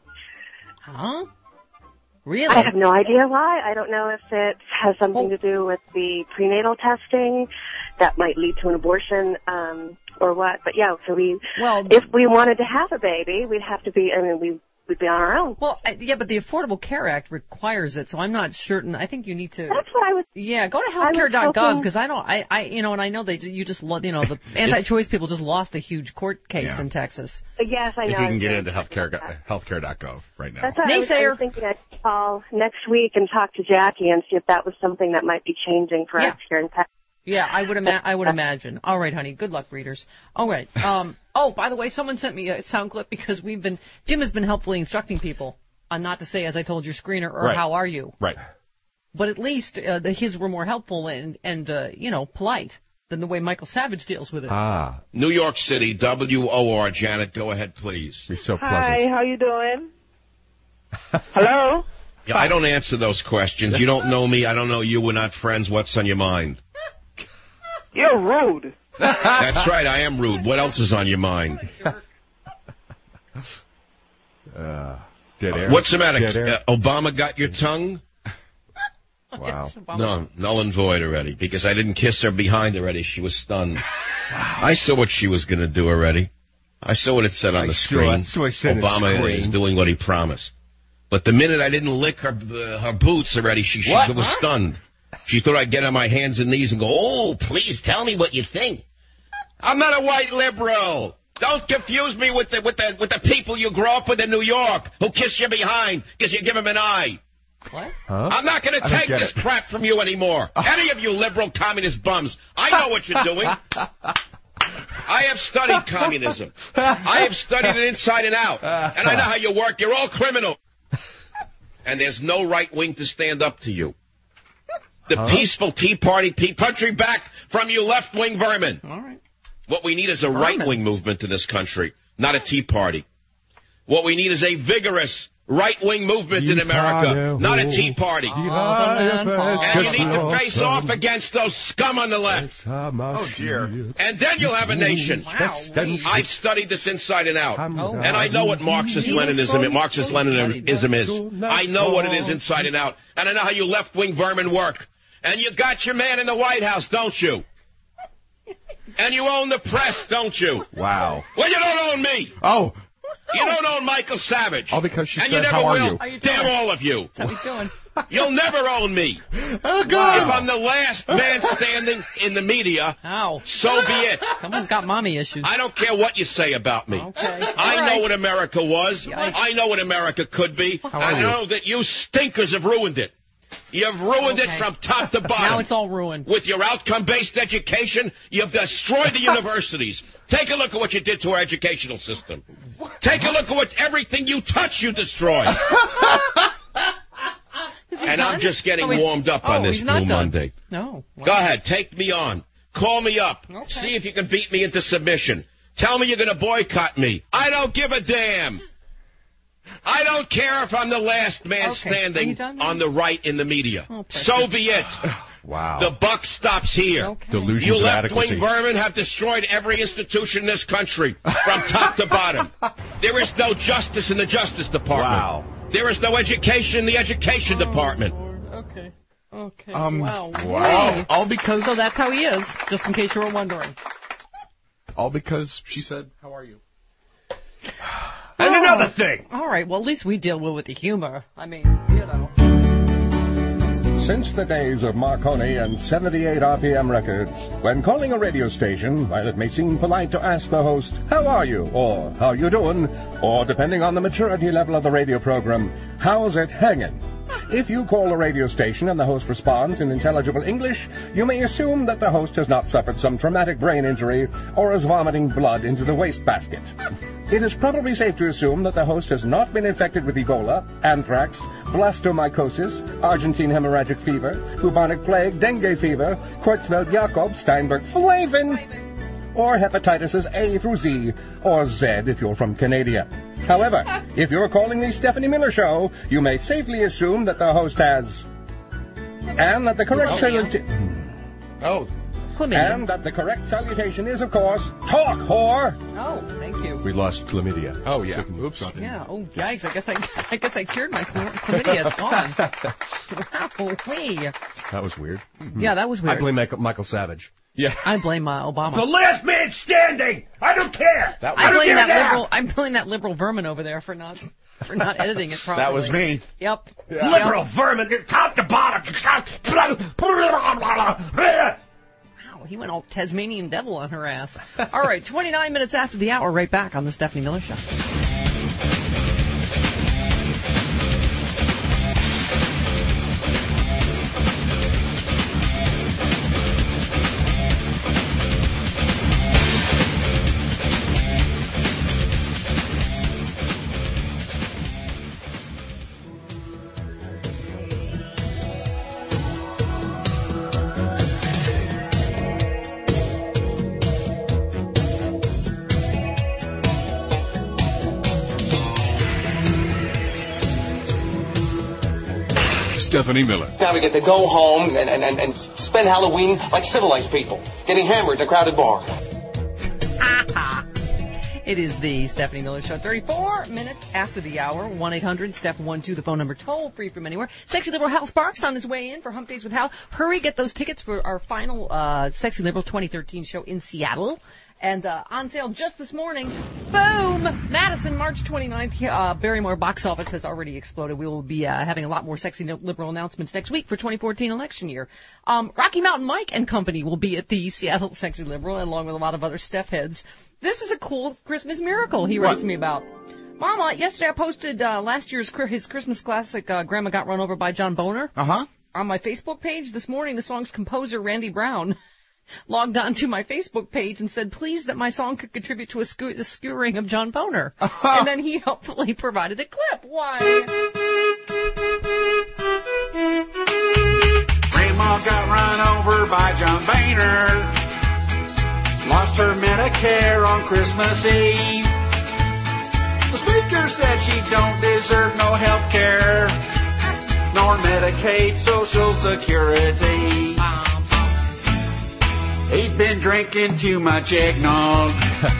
Huh? Really? I have no idea why. I don't know if it has something to do with the prenatal testing that might lead to an abortion, or what. But yeah, so if we wanted to have a baby, we'd have to be, we'd be on our own. Well, yeah, but the Affordable Care Act requires it, so I'm not certain. I think you need to. That's what I was. Yeah, go to healthcare.gov because and I know the anti-choice people just lost a huge court case in Texas. Yes, I know. If you can get into healthcare.gov right now. That's what I was thinking I'd call next week and talk to Jackie and see if that was something that might be changing for us here in Texas. Yeah, I would imagine. All right, honey. Good luck, readers. All right. By the way, someone sent me a sound clip because Jim has been helpfully instructing people on not to say, as I told your screener, or how are you? Right. But at least his were more helpful and polite than the way Michael Savage deals with it. New York City, WOR. Janet, go ahead, please. You're so pleasant. Hi, how you doing? Hello? Yeah, I don't answer those questions. You don't know me. I don't know you. We're not friends. What's on your mind? You're rude. That's right, I am rude. What else is on your mind? Dead air. What's the matter? Dead air. Obama got your tongue? Wow. No, null and void already, because I didn't kiss her behind already. She was stunned. Wow. I saw what she was going to do already. I saw what it said on the screen. Obama is doing what he promised. But the minute I didn't lick her boots already, she was stunned. She thought I'd get on my hands and knees and go, oh, please tell me what you think. I'm not a white liberal. Don't confuse me with the people you grew up with in New York who kiss you behind because you give them an eye. What? Huh? I'm not going to take this crap from you anymore. Any of you liberal communist bums. I know what you're doing. I have studied communism. I have studied it inside and out. And I know how you work. You're all criminal. And there's no right wing to stand up to you. The peaceful Tea Party, country back from you left-wing vermin. All right. What we need is a right-wing movement in this country, not a Tea Party. What we need is a vigorous right-wing movement in America, not a Tea Party. And you need to face off against those scum on the left. Oh, dear. And then you'll have a nation. Wow. I've studied this inside and out. And I know what Marxist-Leninism is. I know what it is inside and out. And I know how you left-wing vermin work. And you got your man in the White House, don't you? And you own the press, don't you? Wow. Well, you don't own me. Oh. You don't own Michael Savage. All because she and said, you never how are will. you? Damn all of you. How you doing? You'll never own me. Oh, God. If I'm the last man standing in the media, so be it. Someone's got mommy issues. I don't care what you say about me. Okay. I know what America was. Yikes. I know what America could be. I know that you stinkers have ruined it. You've ruined it from top to bottom. Now it's all ruined. With your outcome-based education, you've destroyed the universities. Take a look at what you did to our educational system. Take a look at what everything you touch you destroy. And I'm just getting warmed up on this Blue Monday. No. Wow. Go ahead, take me on. Call me up. Okay. See if you can beat me into submission. Tell me you're going to boycott me. I don't give a damn. I don't care if I'm the last man standing on the right in the media. So be it. Wow. The buck stops here. Okay. Delusions You of left-wing adequacy. vermin have destroyed every institution in this country from top to bottom. There is no justice in the Justice Department. Wow. There is no education in the Education Department. Okay. Okay. Wow. All because... So that's how he is, just in case you were wondering. All because she said, how are you? And another thing. All right, well, at least we deal with the humor. I mean, you know. Since the days of Marconi and 78 RPM records, when calling a radio station, while it may seem polite to ask the host, how are you, or how you doing, or depending on the maturity level of the radio program, how's it hanging? If you call a radio station and the host responds in intelligible English, you may assume that the host has not suffered some traumatic brain injury or is vomiting blood into the wastebasket. It is probably safe to assume that the host has not been infected with Ebola, anthrax, blastomycosis, Argentine hemorrhagic fever, bubonic plague, dengue fever, Creutzfeldt-Jakob, Steinberg-Flavin, or hepatitis A through Z, or Z if you're from Canada. However, if you're calling the Stephanie Miller Show, you may safely assume that the host has... And that the correct And that the correct salutation is, of course, talk, whore! Oh, thank you. We lost chlamydia. Oh, yeah. Oops. Yeah, oh, yikes. I guess I cured my chlamydia. It's gone. Wow, wee. That was weird. Yeah, that was weird. I blame Michael Savage. Yeah. I blame Obama. The last man standing. I don't care. I blame that liberal vermin over there for not editing it properly. That was me. Yep. Yeah. Liberal vermin, top to bottom. Wow, he went all Tasmanian devil on her ass. All right, 29 minutes after the hour, right back on the Stephanie Miller Show. Stephanie Miller. Now we get to go home and spend Halloween like civilized people, getting hammered in a crowded bar. It is the Stephanie Miller Show. 34 minutes after the hour. 1-800-STEPH-12, the phone number, toll free from anywhere. Sexy Liberal Hal Sparks on his way in for Hump Days with Hal. Hurry, get those tickets for our final Sexy Liberal 2013 show in Seattle. And on sale just this morning. Boom! Madison, March 29th. Barrymore box office has already exploded. We will be having a lot more Sexy Liberal announcements next week for 2014 election year. Rocky Mountain Mike and company will be at the Seattle Sexy Liberal, along with a lot of other Steph heads. This is a cool Christmas miracle he writes me about. Mama, yesterday I posted last year's his Christmas classic, Grandma Got Run Over by John Boner. Uh-huh. On my Facebook page this morning, the song's composer, Randy Brown, logged on to my Facebook page and said, please, that my song could contribute to the skewering of John Boner. And then he helpfully provided a clip. Why? Grandma got run over by John Boehner. Lost her Medicare on Christmas Eve. The speaker said she don't deserve no health care, nor Medicaid, Social Security. He'd been drinking too much eggnog,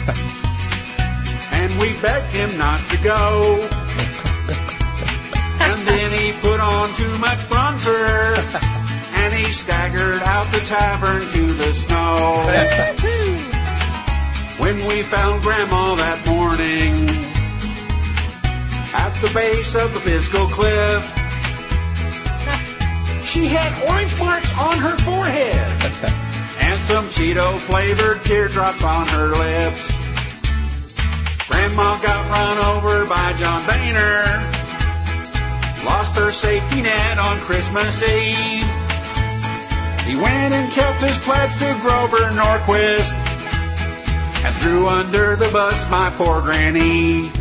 and we begged him not to go. And then he put on too much bronzer, and he staggered out the tavern to the snow. When we found Grandma that morning at the base of the Bisco Cliff, she had orange marks on her forehead and some Cheeto-flavored teardrops on her lips. Grandma got run over by John Boehner, lost her safety net on Christmas Eve. He went and kept his pledge to Grover Norquist and threw under the bus my poor granny.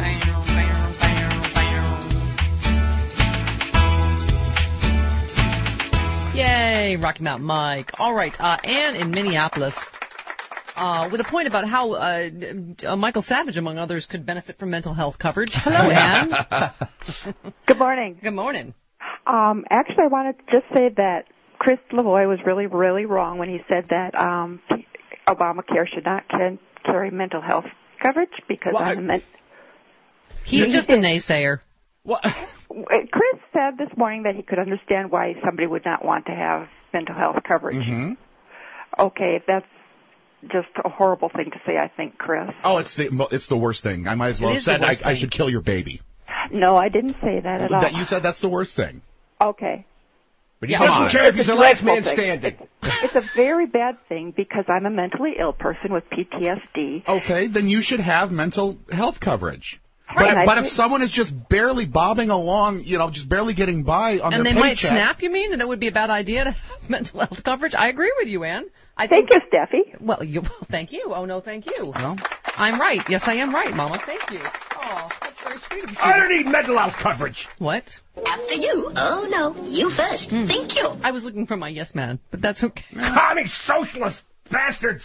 Yay, Rocky Mountain Mike. All right, Ann in Minneapolis with a point about how Michael Savage, among others, could benefit from mental health coverage. Hello, Ann. Good morning. Good morning. Actually, I wanted to just say that Chris Lavoie was really, really wrong when he said that Obamacare should not carry mental health coverage because he's just a naysayer. What? Chris said this morning that he could understand why somebody would not want to have mental health coverage. Mm-hmm. Okay, that's just a horrible thing to say, I think, Chris. Oh, it's the worst thing. I might as well have said I should kill your baby. No, I didn't say that at all. You said that's the worst thing. Okay. But he doesn't care if he's the last man standing. It's a very bad thing because I'm a mentally ill person with PTSD. Okay, then you should have mental health coverage. Right, but if someone is just barely bobbing along, just barely getting by on their paycheck... And they might snap, you mean? And that would be a bad idea to have mental health coverage? I agree with you, Ann. Thank you, Steffi. Well, thank you. Oh, no, thank you. Well, I'm right. Yes, I am right, Mama. Thank you. Oh, that's very sweet of you. I don't need mental health coverage. What? After you. Oh, no. You first. Thank you. I was looking for my yes man, but that's okay. Commie socialist bastards.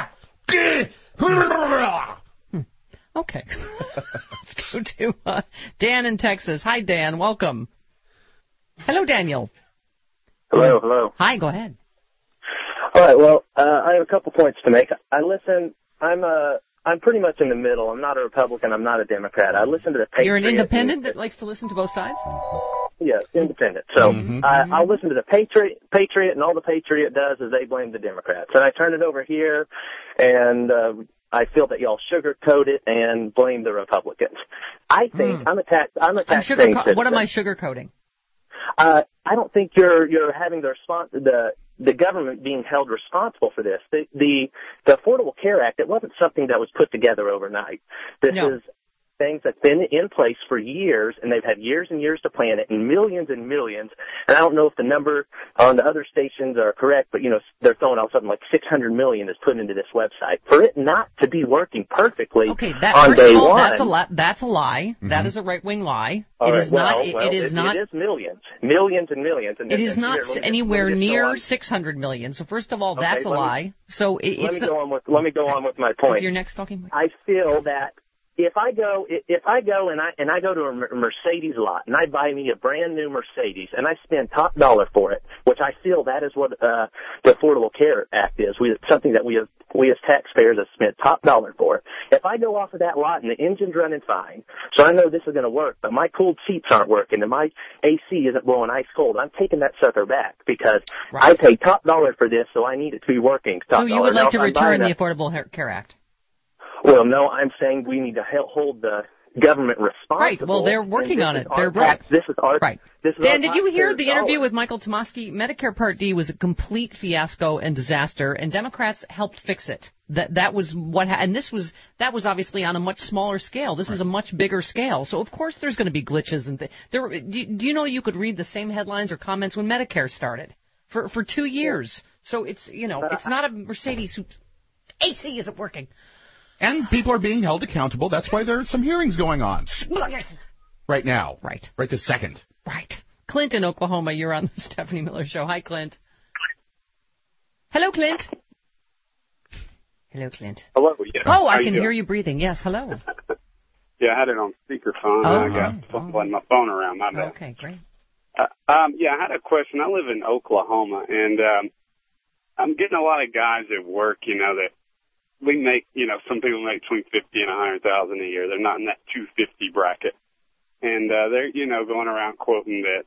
Okay. Let's go to Dan in Texas. Hi, Dan. Welcome. Hello, Daniel. Hello. Hi, go ahead. All right, well, I have a couple points to make. I'm pretty much in the middle. I'm not a Republican. I'm not a Democrat. I listen to the Patriot. You're an independent that likes to listen to both sides? Yes, independent. So I'll listen to the Patriot, and all the Patriot does is they blame the Democrats. And I turn it over here, and I feel that y'all sugarcoat it and blame the Republicans. I think I'm a taxpaying citizen. What am I sugarcoating? I don't think you're having the government being held responsible for this. The Affordable Care Act, it wasn't something that was put together overnight. This is things that's been in place for years, and they've had years and years to plan it, and millions. And I don't know if the number on the other stations are correct, but, they're throwing out something like $600 million is put into this website. For it not to be working perfectly on day one. That's a lie. Mm-hmm. That is a right-wing lie. It is not. It is millions and millions. And it is not anywhere near 600 million. So first of all, that's a lie. So let me go on with my point. Your next talking point. I feel that if I go and I go to a Mercedes lot and I buy me a brand new Mercedes and I spend top dollar for it, which I feel that is what the Affordable Care Act is. Something that we as taxpayers have spent top dollar for. If I go off of that lot and the engine's running fine, so I know this is going to work, but my cooled seats aren't working and my AC isn't blowing ice cold, I'm taking that sucker back because I paid top dollar for this, so I need it to be working. So you would like to return the Affordable Care Act? Well, no, I'm saying we need to hold the government responsible. Right. Well, they're working on it. They're This is our right. Dan, did you hear the interview with Michael Tomasky? Medicare Part D was a complete fiasco and disaster, and Democrats helped fix it. That was what, and that was obviously on a much smaller scale. This is a much bigger scale, so of course there's going to be glitches and do you know you could read the same headlines or comments when Medicare started for 2 years? So it's it's not a Mercedes whose AC isn't working. And people are being held accountable. That's why there are some hearings going on. Right now. Right. Right this second. Right. Clint in Oklahoma, you're on the Stephanie Miller Show. Hi, Clint. Hello, Clint. Hello, Clint. Hello, yeah. Oh, I can hear you breathing. Yes, hello. Yeah, I had it on speakerphone. I got my phone around. My bad. Okay, great. I had a question. I live in Oklahoma, and I'm getting a lot of guys at work, that we make, some people make between 50 and 100,000 a year. They're not in that 250 bracket. And they're, going around quoting that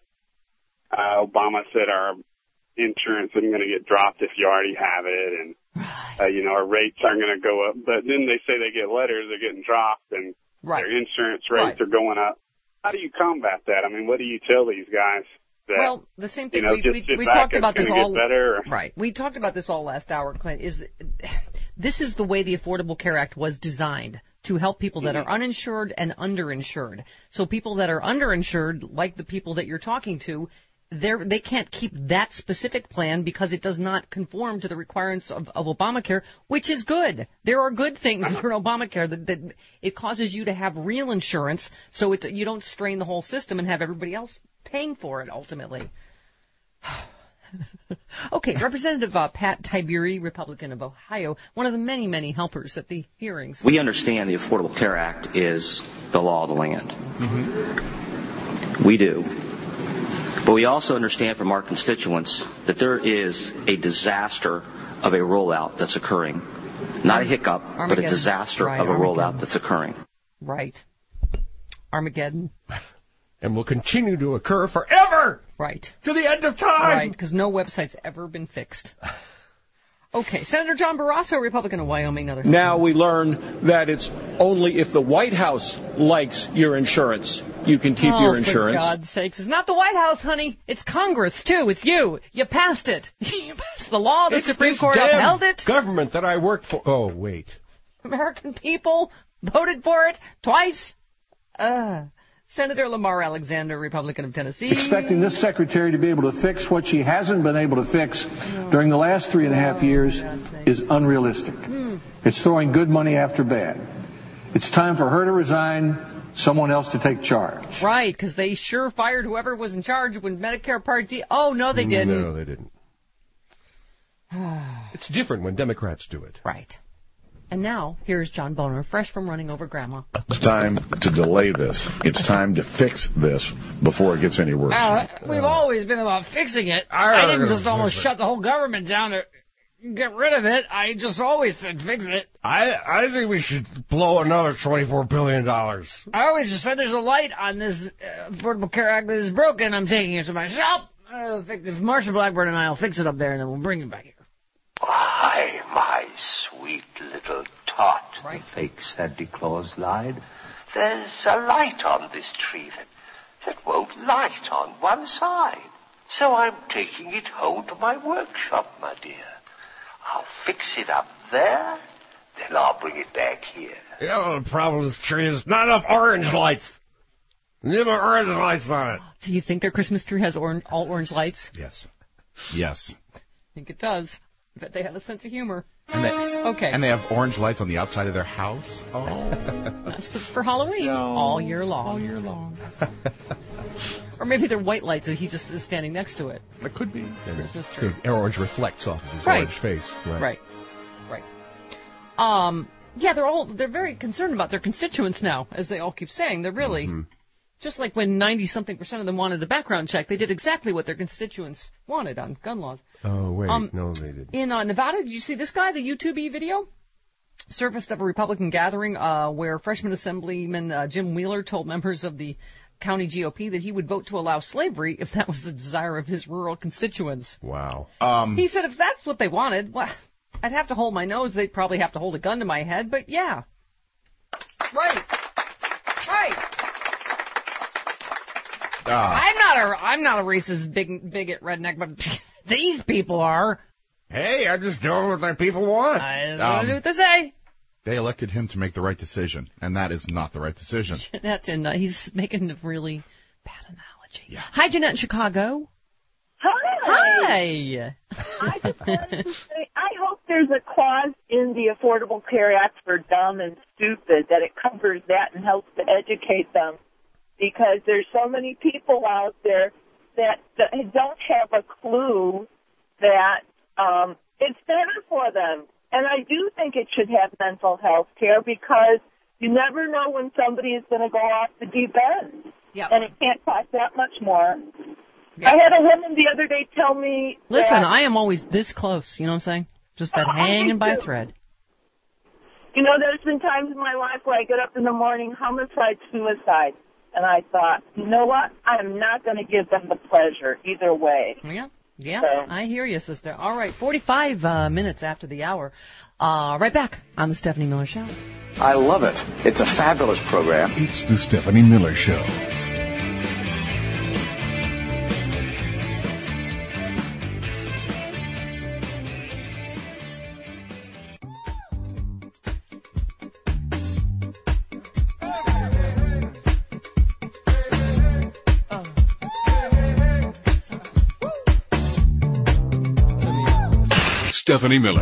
Obama said our insurance isn't going to get dropped if you already have it, and, our rates aren't going to go up. But then they say they get letters, they're getting dropped, and their insurance rates are going up. How do you combat that? I mean, what do you tell these guys? Well, the same thing we talked about this all. Right, we talked about this all last hour, Clint. This is the way the Affordable Care Act was designed to help people that are uninsured and underinsured. So people that are underinsured, like the people that you're talking to, they can't keep that specific plan because it does not conform to the requirements of Obamacare, which is good. There are good things for Obamacare that it causes you to have real insurance, so you don't strain the whole system and have everybody else paying for it ultimately. Okay, Representative Pat Tiberi, Republican of Ohio, one of the many, many helpers at the hearings. We understand the Affordable Care Act is the law of the land. Mm-hmm. We do. But we also understand from our constituents that there is a disaster of a rollout that's occurring. Not a hiccup, but a disaster of a rollout that's occurring. Right. Armageddon. And will continue to occur forever. Right. To the end of time. Right, because no website's ever been fixed. Okay, Senator John Barrasso, Republican of Wyoming. Now we learn that it's only if the White House likes your insurance, you can keep your insurance. For God's sakes. It's not the White House, honey. It's Congress, too. It's you. You passed it. You passed the law. The Supreme Court upheld it. Government that I work for. Oh, wait. American people voted for it twice. Senator Lamar Alexander, Republican of Tennessee. Expecting this secretary to be able to fix what she hasn't been able to fix during the last 3.5 years is unrealistic. It's throwing good money after bad. It's time for her to resign, someone else to take charge. Right, because they sure fired whoever was in charge when Medicare Part D. Oh, no, they didn't. No, they didn't. It's different when Democrats do it. Right. And now, here's John Boner, fresh from running over Grandma. It's time to delay this. It's time to fix this before it gets any worse. We've always been about fixing it. I didn't just almost shut the whole government down to get rid of it. I just always said fix it. I think we should blow another $24 billion. I always just said there's a light on this Affordable Care Act that is broken. I'm taking it to my shop. If Marsha Blackburn and I will fix it up there, and then we'll bring it back here. Why, my sweet little tot, the fake Santa Claus lied. There's a light on this tree that won't light on one side. So I'm taking it home to my workshop, my dear. I'll fix it up there, then I'll bring it back here. Yeah, well, the problem with this tree is not enough orange lights. Never orange lights on it. Do you think their Christmas tree has all orange lights? Yes. Yes. I think it does. I bet they have a sense of humor. And they have orange lights on the outside of their house. Oh. That's just for Halloween. All year long. All year long. Or maybe they're white lights and he just is standing next to it. That could be. Christmas tree. Orange reflects off of his orange face. Right. Yeah, they're very concerned about their constituents now, as they all keep saying. They're really, just like when 90-something% of them wanted the background check, they did exactly what their constituents wanted on gun laws. Oh, wait, no, they didn't. In Nevada, did you see this guy, the YouTube video? Surfaced of a Republican gathering where freshman Assemblyman Jim Wheeler told members of the county GOP that he would vote to allow slavery if that was the desire of his rural constituents. Wow. He said if that's what they wanted, well, I'd have to hold my nose. They'd probably have to hold a gun to my head, but yeah. Right. I'm not a racist bigot redneck, but these people are. Hey, I'm just doing what my people want. I don't know what to say. They elected him to make the right decision, and that is not the right decision. He's making a really bad analogy. Yeah. Hi, Jeanette in Chicago. Hi. I just wanted to say, I hope there's a clause in the Affordable Care Act for dumb and stupid, that it covers that and helps to educate them, because there's so many people out there that don't have a clue that it's better for them. And I do think it should have mental health care, because you never know when somebody is going to go off the deep end. Yep. And it can't cost that much more. Yep. I had a woman the other day tell me... Listen, I am always this close, you know what I'm saying? Just that hanging by a thread. You know, there's been times in my life where I get up in the morning, homicide, suicide. And I thought, you know what? I'm not going to give them the pleasure either way. Yeah, I hear you, sister. All right, 45 minutes after the hour. Right back on the Stephanie Miller Show. I love it. It's a fabulous program. It's the Stephanie Miller Show. Stephanie Miller.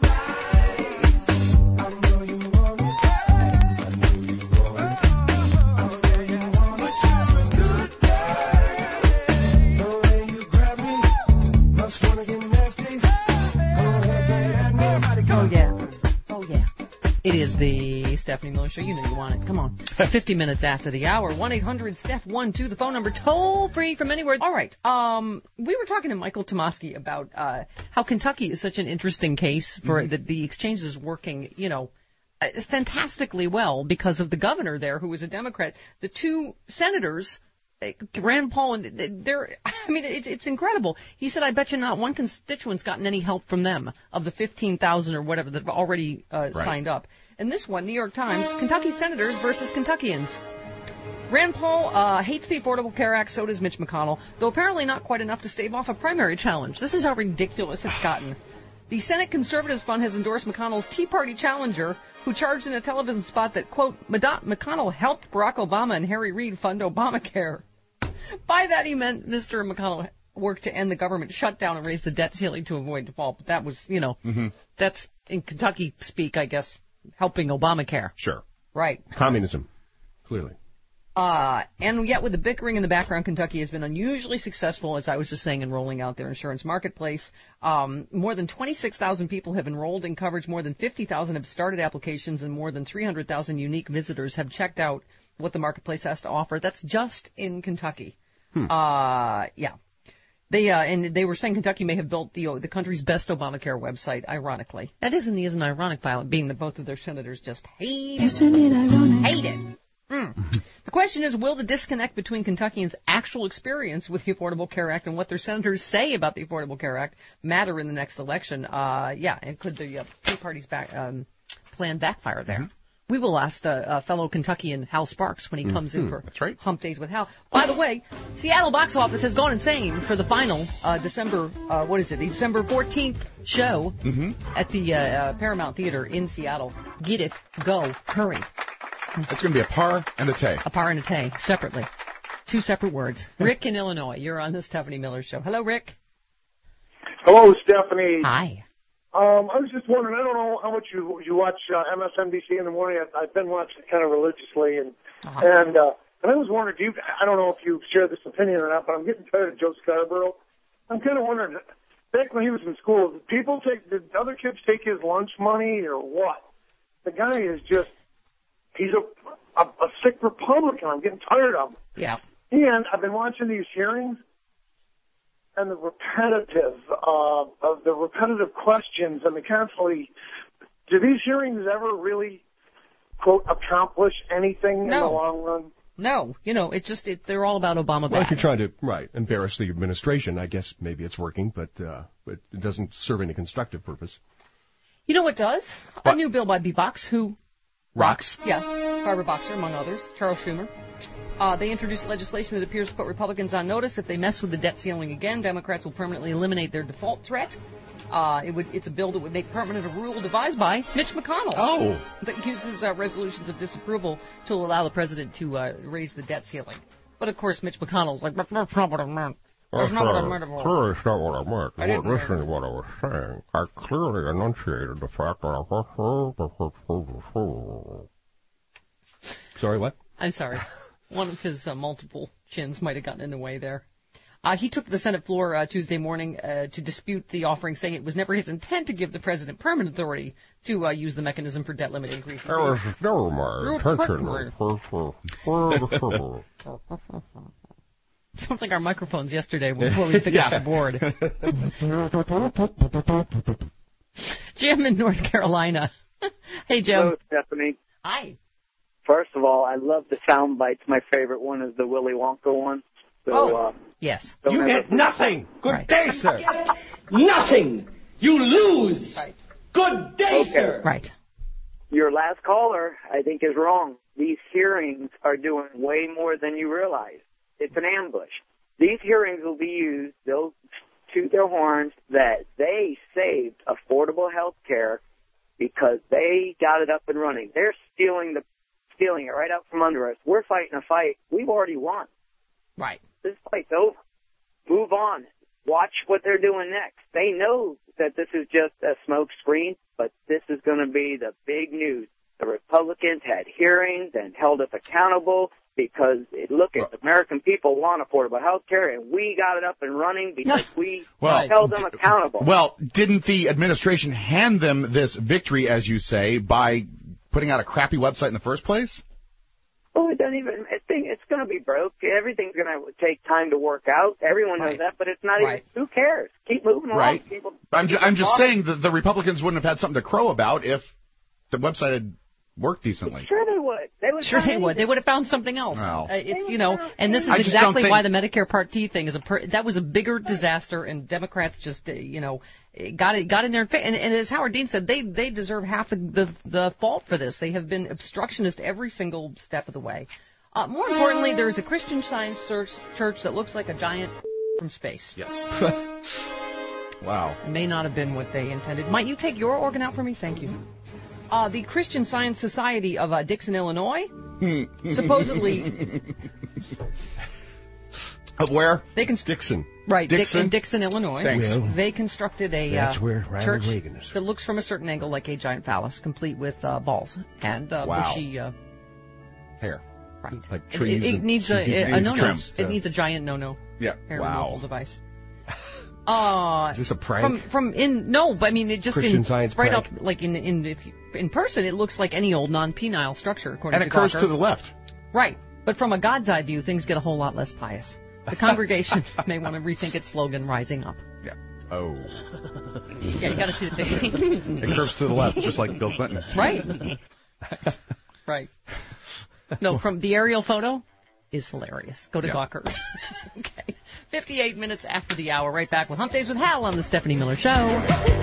Oh yeah. It is the Stephanie Miller Show. You know you want it. Come on. 50 minutes after the hour. 1-800-STEPH-12, the phone number, toll free from anywhere. All right. We were talking to Michael Tomasky about how Kentucky is such an interesting case for the exchange is working, fantastically well because of the governor there, who was a Democrat. The two senators, Rand Paul, and it's incredible. He said, I bet you not one constituent's gotten any help from them of the 15,000 or whatever that have already signed up. And this one, New York Times, Kentucky senators versus Kentuckians. Rand Paul hates the Affordable Care Act, so does Mitch McConnell, though apparently not quite enough to stave off a primary challenge. This is how ridiculous it's gotten. The Senate Conservatives Fund has endorsed McConnell's Tea Party challenger, who charged in a television spot that, quote, McConnell helped Barack Obama and Harry Reid fund Obamacare. By that he meant Mr. McConnell worked to end the government shutdown and raise the debt ceiling to avoid default. But that was, that's in Kentucky speak, I guess, helping Obamacare. Sure. Right. Communism, clearly. And yet with the bickering in the background, Kentucky has been unusually successful, as I was just saying, in rolling out their insurance marketplace. More than 26,000 people have enrolled in coverage. More than 50,000 have started applications, and more than 300,000 unique visitors have checked out what the marketplace has to offer. That's just in Kentucky. Yeah. They were saying Kentucky may have built the country's best Obamacare website, ironically. That isn't ironic, Violet, being that both of their senators just hate it. Isn't it ironic? Hate it. The question is, will the disconnect between Kentuckians' actual experience with the Affordable Care Act and what their senators say about the Affordable Care Act matter in the next election? And could the Tea Party's plan backfire there? We will ask fellow Kentuckian Hal Sparks when he comes in for Hump Days with Hal. By the way, Seattle box office has gone insane for the final December 14th show at the Paramount Theater in Seattle. Get it, go, hurry. It's going to be a par and a tay. A par and a tay, separately. Two separate words. Rick in Illinois, you're on the Stephanie Miller Show. Hello, Rick. Hello, Stephanie. Hi. I was just wondering, I don't know how much you watch MSNBC in the morning. I've been watching it kind of religiously, and I was wondering, I don't know if you share this opinion or not, but I'm getting tired of Joe Scarborough. I'm kind of wondering, back when he was in school, did other kids take his lunch money or what? the guy is just, he's a sick Republican. I'm getting tired of him. Yeah. And I've been watching these hearings, and the repetitive questions and the constantly, do these hearings ever really, quote, accomplish anything in the long run? No, they're all about Obama bad. Well, if you're trying to, embarrass the administration, I guess maybe it's working, but it doesn't serve any constructive purpose. You know what does? A new bill by B-Box, who... Rocks? Yeah, Barbara Boxer, among others, Charles Schumer. They introduced legislation that appears to put Republicans on notice. If they mess with the debt ceiling again, Democrats will permanently eliminate their default threat. It's a bill that would make permanent a rule devised by Mitch McConnell. Oh. That uses resolutions of disapproval to allow the president to raise the debt ceiling. But, of course, Mitch McConnell's like, that's not what I meant. That's not what I meant. Clearly, it's not what I meant. You weren't listening to what I was saying. I clearly enunciated the fact that I was... Sorry, what? I'm sorry. One of his multiple chins might have gotten in the way there. He took the Senate floor Tuesday morning to dispute the offering, saying it was never his intent to give the president permanent authority to use the mechanism for debt limit increases. That was never my intention. Sounds like our microphones yesterday before we fixed the board. Jim in North Carolina. Hey, Jim. Hello, Stephanie. Hi. First of all, I love the sound bites. My favorite one is the Willy Wonka one. So, yes. You get nothing. Good day, sir. Nothing. You lose. Right. Good day, sir. Right. Your last caller, I think, is wrong. These hearings are doing way more than you realize. It's an ambush. These hearings will be used. They'll toot their horns that they saved affordable health care because they got it up and running. They're stealing it right out from under us. We're fighting a fight we've already won. Right. This fight's over. Move on. Watch what they're doing next. They know that this is just a smoke screen, but this is going to be the big news. The Republicans had hearings and held us accountable because, look, the American people want affordable health care, and we got it up and running because we held them accountable. Well, didn't the administration hand them this victory, as you say, by putting out a crappy website in the first place? Oh, it doesn't even. It's going to be broke. Everything's going to take time to work out. Everyone knows that, but it's not even. Who cares? Keep moving along. People, I'm just saying that the Republicans wouldn't have had something to crow about if the website had worked decently. Sure they would. They would. They would have found something else. Well, and this is exactly why the Medicare Part D thing is that was a bigger disaster, and Democrats just got in there, and as Howard Dean said, they deserve half the fault for this. They have been obstructionist every single step of the way. More importantly, there is a Christian Science church that looks like a giant from space. Yes. Wow. It may not have been what they intended. Might you take your organ out for me? Thank you. The Christian Science Society of Dixon, Illinois, supposedly... Of where? Dixon. Right, Dixon? in Dixon, Illinois. Thanks. They constructed a church that looks from a certain angle like a giant phallus, complete with balls and bushy hair. Right. Like trees. It needs a no-no. It needs a giant no-no. Yeah. Hair removal device. Is this a prank? No, but I mean, it just Christian Science right prank. up like in person, it looks like any old non-penile structure, according to And it curves to the left. Right, but from a God's eye view, things get a whole lot less pious. The congregation may want to rethink its slogan, "Rising Up." Yeah. Oh. Yeah, you got to see the thing. It curves to the left, just like Bill Clinton. Right. Right. No, from the aerial photo is hilarious. Go to Gawker. Okay. 58 minutes after the hour. Right back with Hump Days with Hal on the Stephanie Miller Show.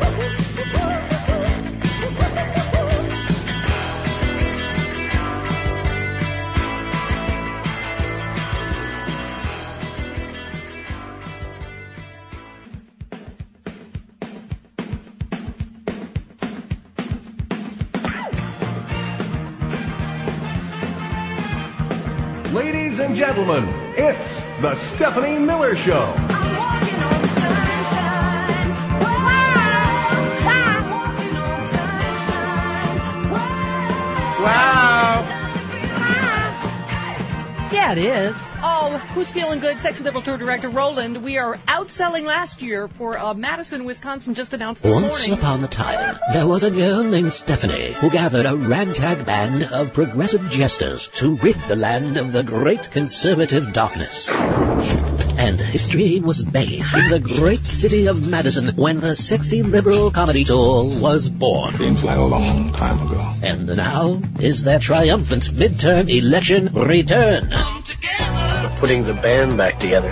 Ladies and gentlemen, it's the Stephanie Miller Show. Yes, Yeah, it is. Oh, who's feeling good? Sexy Liberal Tour Director Roland. We are outselling last year for Madison, Wisconsin, just announced this morning. Once upon a time, there was a girl named Stephanie who gathered a ragtag band of progressive jesters to rid the land of the great conservative darkness. And history was made in the great city of Madison when the Sexy Liberal Comedy Tour was born. Seems like a long time ago. And now is their triumphant midterm election return. We're putting the band back together.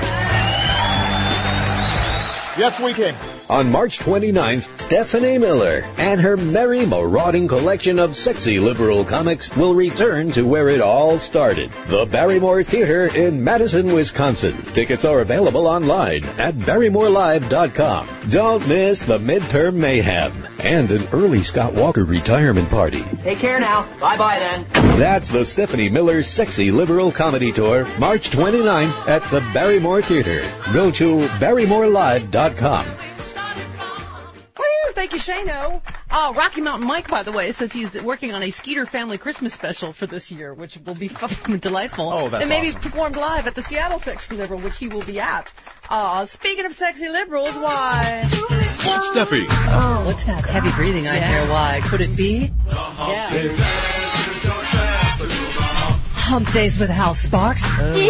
Yes, we can. On March 29th, Stephanie Miller and her merry marauding collection of sexy liberal comics will return to where it all started, the Barrymore Theater in Madison, Wisconsin. Tickets are available online at barrymorelive.com. Don't miss the midterm mayhem and an early Scott Walker retirement party. Take care now. Bye-bye then. That's the Stephanie Miller Sexy Liberal Comedy Tour, March 29th at the Barrymore Theater. Go to barrymorelive.com. Thank you, Shano. Rocky Mountain Mike, by the way, says he's working on a Skeeter Family Christmas special for this year, which will be fucking delightful. Oh, that's and maybe awesome. performed live at the Seattle Sexy Liberal, which he will be at. Speaking of sexy liberals, why? Steffi. Oh, what's that heavy breathing I hear? Why? Could it be? Yeah. Hump Days with Hal Sparks.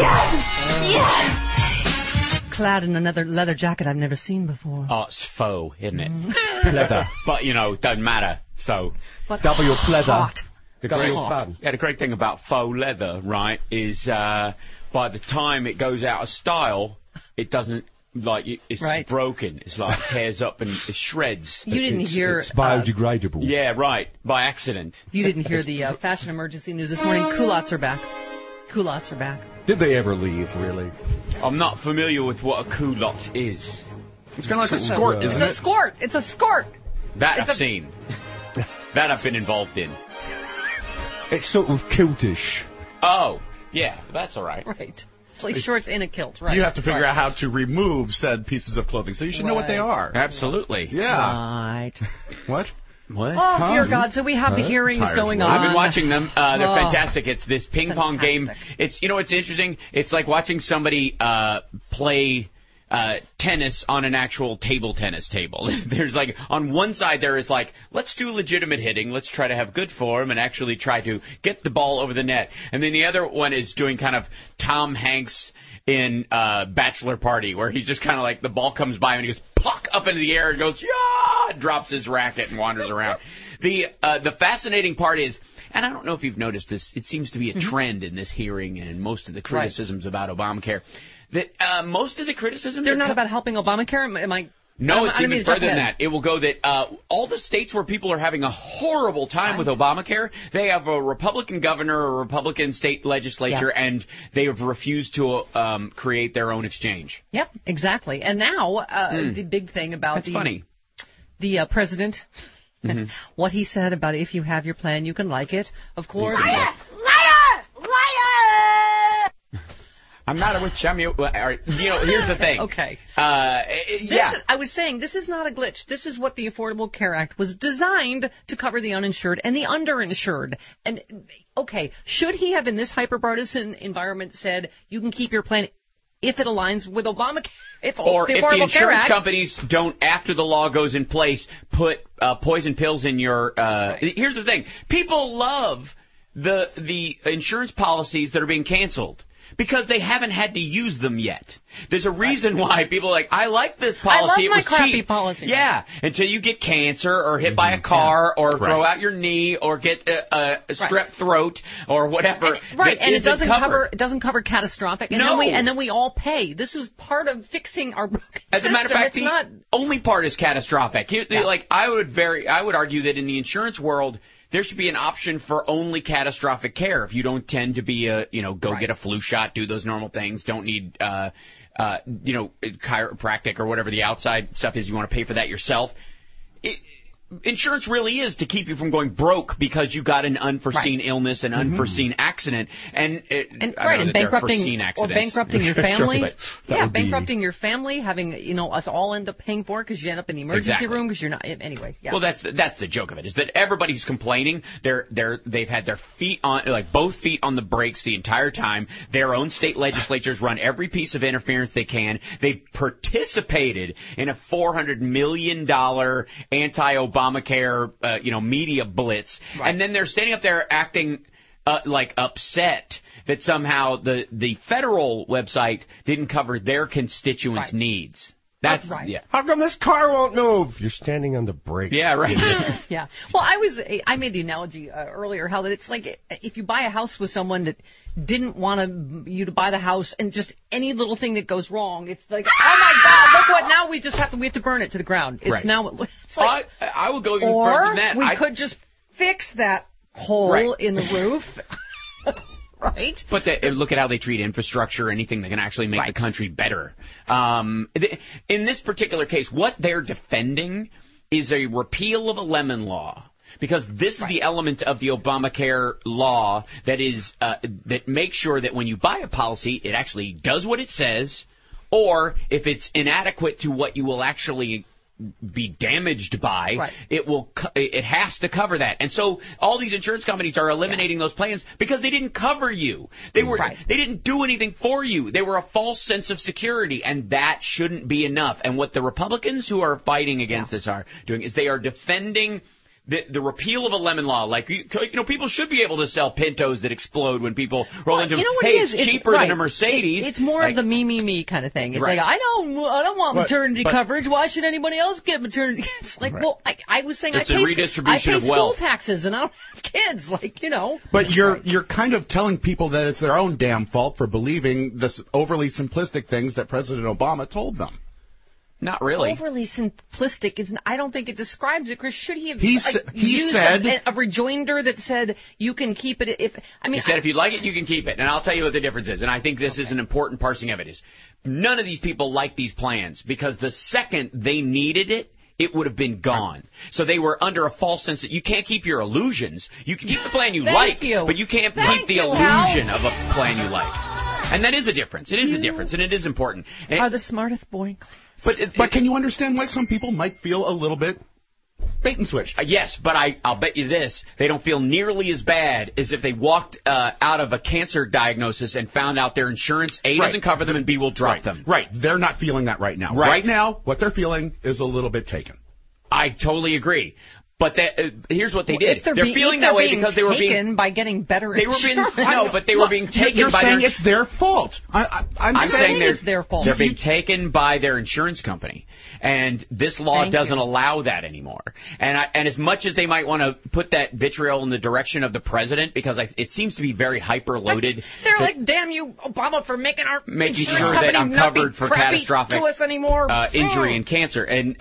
Yes! Clad in another leather jacket I've never seen before. Oh, it's faux, isn't it? Leather. But, doesn't matter. So, But W leather. hot. the great thing about faux leather, right, is by the time it goes out of style, it doesn't, it's right. broken. It's like tears up and it shreds. You didn't hear... It's biodegradable. Yeah, right, by accident. You didn't hear the fashion emergency news this morning. Culottes are back. Culottes are back. Did they ever leave, really? I'm not familiar with what a culotte is. It's kind of like a skort, isn't it? It's a skort. It's a skort. That I've seen. That I've been involved in. It's sort of kiltish. Oh, yeah, that's all right. Right. It's like shorts in a kilt, right? You have to figure out how to remove said pieces of clothing, so you should know what they are. Absolutely. Yeah. Right. What? What? Oh, dear God. So we have the hearings going on. I've been watching them. They're fantastic. It's this ping pong game. It's, it's interesting. It's like watching somebody play tennis on an actual table tennis table. There's like, on one side there is like, let's do legitimate hitting. Let's try to have good form and actually try to get the ball over the net. And then the other one is doing kind of Tom Hanks in Bachelor Party, where he's just kind of like, the ball comes by and he goes pluck up into the air and goes, yeah, drops his racket and wanders around. The fascinating part is, and I don't know if you've noticed this, it seems to be a trend in this hearing and in most of the criticisms about Obamacare, that most of the criticisms... They're not about helping Obamacare? Am I... No, it's even further than that. It will go that all the states where people are having a horrible time with Obamacare, they have a Republican governor or a Republican state legislature, and they have refused to create their own exchange. Yep, exactly. And now the big thing about the president, what he said about if you have your plan, you can like it. Of course. Liar! I'm not a witch. Here's the thing. Okay. I was saying, this is not a glitch. This is what the Affordable Care Act was designed to cover the uninsured and the underinsured. And, okay, should he have, in this hyper-partisan environment, said, you can keep your plan if it aligns with Obamacare? If the insurance companies don't, after the law goes in place, put poison pills in your... Here's the thing. People love the insurance policies that are being canceled, because they haven't had to use them yet. There's a reason why people are like, I like this policy. I love my crappy cheap. Policy. Yeah, until you get cancer or hit by a car or throw out your knee or get a strep throat or whatever. And it doesn't cover catastrophic. And then we all pay. This is part of fixing our broken system. As a matter of fact, the only part is catastrophic. Like I would argue that in the insurance world, there should be an option for only catastrophic care. If you don't tend to be get a flu shot, do those normal things, don't need, chiropractic or whatever the outside stuff is, you want to pay for that yourself. insurance really is to keep you from going broke because you got an unforeseen illness, an unforeseen accident, and bankrupting your family. Sure, bankrupting your family, having us all end up paying for it because you end up in the emergency room because you're not anyway. Yeah. Well, that's the joke of it, is that everybody who's complaining, they've had their feet on, like both feet on the brakes the entire time. Their own state legislatures run every piece of interference they can. They participated in a $400 million anti-Obamacare, media blitz, and then they're standing up there acting like upset that somehow the federal website didn't cover their constituents' needs. That's right. Yeah. How come this car won't move? You're standing on the brake. Yeah, right. Yeah. Well, I made the analogy earlier how that it's like if you buy a house with someone that didn't want you to buy the house, and just any little thing that goes wrong, it's like, oh my God, look what, now we have to burn it to the ground. It's now. It's like, I will go even further than that. We could just fix that hole in the roof. Right. But look at how they treat infrastructure, anything that can actually make the country better. In this particular case, what they're defending is a repeal of a Lemon Law. Because this is the element of the Obamacare law that makes sure that when you buy a policy, it actually does what it says, or if it's inadequate to what you will actually be damaged by, it has to cover that. And so all these insurance companies are eliminating those plans because they didn't cover you. They didn't do anything for you. They were a false sense of security, and that shouldn't be enough. And what the Republicans who are fighting against this are doing is they are defending the repeal of a Lemon Law. Like, people should be able to sell Pintos that explode when people roll into them. Hey, it's cheaper than a Mercedes. It's more of the me kind of thing. It's like, I don't want maternity coverage. Why should anybody else get maternity? It's like, well, I was saying I pay school taxes and I don't have kids. But you're kind of telling people that it's their own damn fault for believing this overly simplistic things that President Obama told them. Not really. Overly simplistic is. I don't think it describes it. Chris, should he have used a rejoinder that said you can keep it if? He said if you like it, you can keep it. And I'll tell you what the difference is. And I think this is an important parsing of it. Is none of these people like these plans because the second they needed it, it would have been gone. So they were under a false sense that you can't keep your illusions. You can keep the plan you like, but you can't keep the illusion of a plan you like. And that is a difference. It is a difference, and it is important. And are the smartest boy in class. But can you understand why some people might feel a little bit bait and switched? Yes, but I'll bet you this. They don't feel nearly as bad as if they walked out of a cancer diagnosis and found out their insurance, A, doesn't cover them, and B, will drop them. Right. They're not feeling that right now. Right now, what they're feeling is a little bit taken. I totally agree. But here's what they did. They're feeling that way because they were being taken by getting better insurance. They were being taken by their... You're saying it's their fault. I'm saying it's their fault. They're being taken by their insurance company. And this law doesn't allow that anymore. And as much as they might want to put that vitriol in the direction of the president, because it seems to be very hyper-loaded. They're like, damn you, Obama, for making sure that I'm covered for catastrophic to us anymore. Injury and cancer. And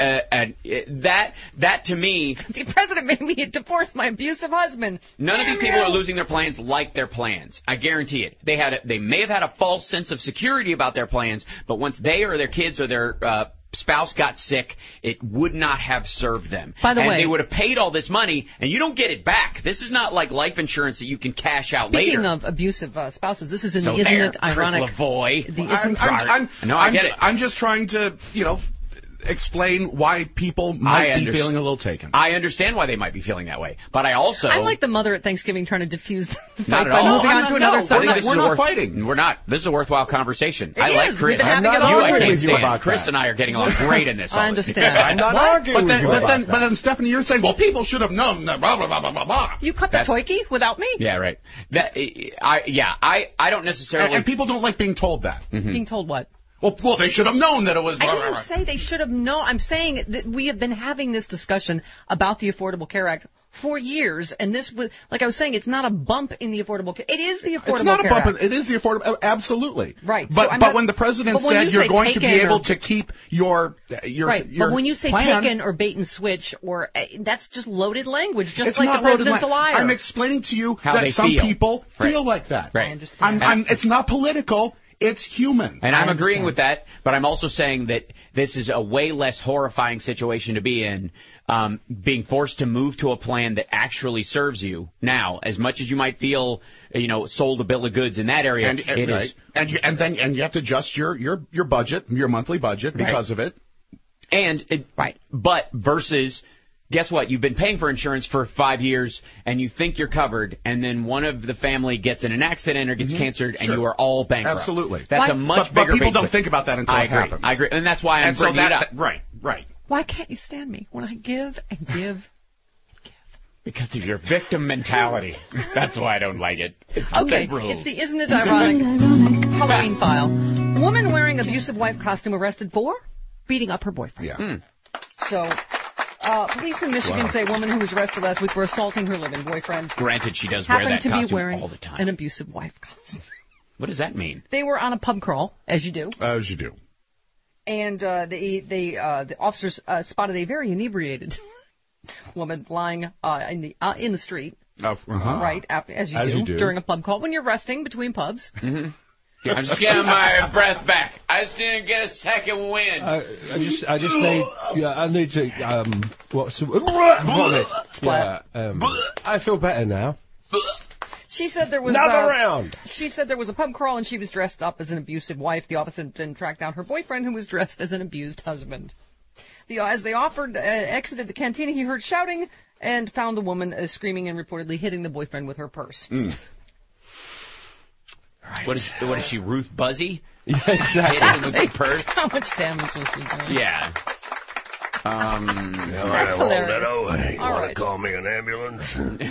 that to me... The president made me divorce my abusive husband. None of these people are losing their plans like their plans. I guarantee it. They may have had a false sense of security about their plans, but once they or their kids or their spouse got sick, it would not have served them. By the way, they would have paid all this money, and you don't get it back. This is not like life insurance that you can cash out later. Speaking of abusive spouses, this is isn't it ironic? I get it. I'm just trying to, explain why people might be feeling a little taken. I understand why they might be feeling that way, but I'm like the mother at Thanksgiving trying to diffuse the fight by moving on to another subject. We're not fighting. We're not. This is a worthwhile conversation. I like Chris. I'm not arguing with you about Chris and I are getting along great in this. I understand. I'm not arguing with you about that. But then, Stephanie, you're saying, well, people should have known that blah, blah, blah, blah, blah. You cut the toiki without me. Yeah, right. I don't necessarily... And people don't like being told that. Mm-hmm. Being told what? Well, they should have known that it was... I didn't say they should have known. I'm saying that we have been having this discussion about the Affordable Care Act for years, and this was, like I was saying, it's not a bump in the Affordable Care. It is the Affordable Care Act. It's not a bump. It is the Affordable... Absolutely. Right. But when the president said you're going to be able to keep your right. But when you say plan, taken or bait and switch, or that's just loaded language, just like the president's a liar. I'm explaining to you that some people feel like that. Right. I understand. It's not political. It's human. And I'm agreeing with that, but I'm also saying that this is a way less horrifying situation to be in, being forced to move to a plan that actually serves you now. As much as you might feel, sold a bill of goods in that area, and you have to adjust your budget, your monthly budget, because of it. But versus, guess what? You've been paying for insurance for 5 years, and you think you're covered, and then one of the family gets in an accident or gets cancer, and you are all bankrupt. Absolutely. That's a much bigger. But people don't think about that until it happens. I agree, and that's why I'm bringing it up. Right. Why can't you stand me when I give and give? Because of your victim mentality. That's why I don't like it. Okay, it's the Isn't It Ironic Halloween file. Woman wearing abusive wife costume arrested for beating up her boyfriend. Yeah. So, police in Michigan say a woman who was arrested last week for assaulting her live-in boyfriend. Granted, she does wear that costume all the time. An abusive wife costume. What does that mean? They were on a pub crawl, as you do. As you do. And the officers spotted a very inebriated woman lying in the street. Right, as you do during a pub call when you're resting between pubs. Mm-hmm. Yeah, I'm just getting my breath back. I just didn't get a second wind. I need to I feel better now. She said there was another round. She said there was a pub crawl and she was dressed up as an abusive wife. The officer then tracked down her boyfriend, who was dressed as an abused husband. As they exited the cantina, he heard shouting and found the woman screaming and reportedly hitting the boyfriend with her purse. Right. What is she, Ruth Buzzy? Yeah, exactly. With her purse? How much damage was she doing? Yeah. That's hilarious. You want to call me an ambulance?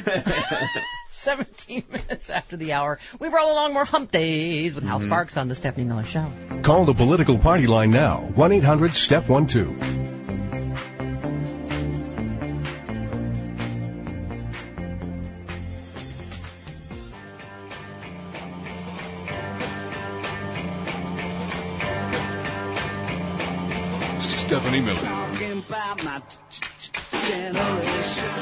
17 minutes after the hour. We roll along more hump days with Hal Sparks on the Stephanie Miller Show. Call the political party line now. 1-800-STEP12. Stephanie Miller. Talking about my generation.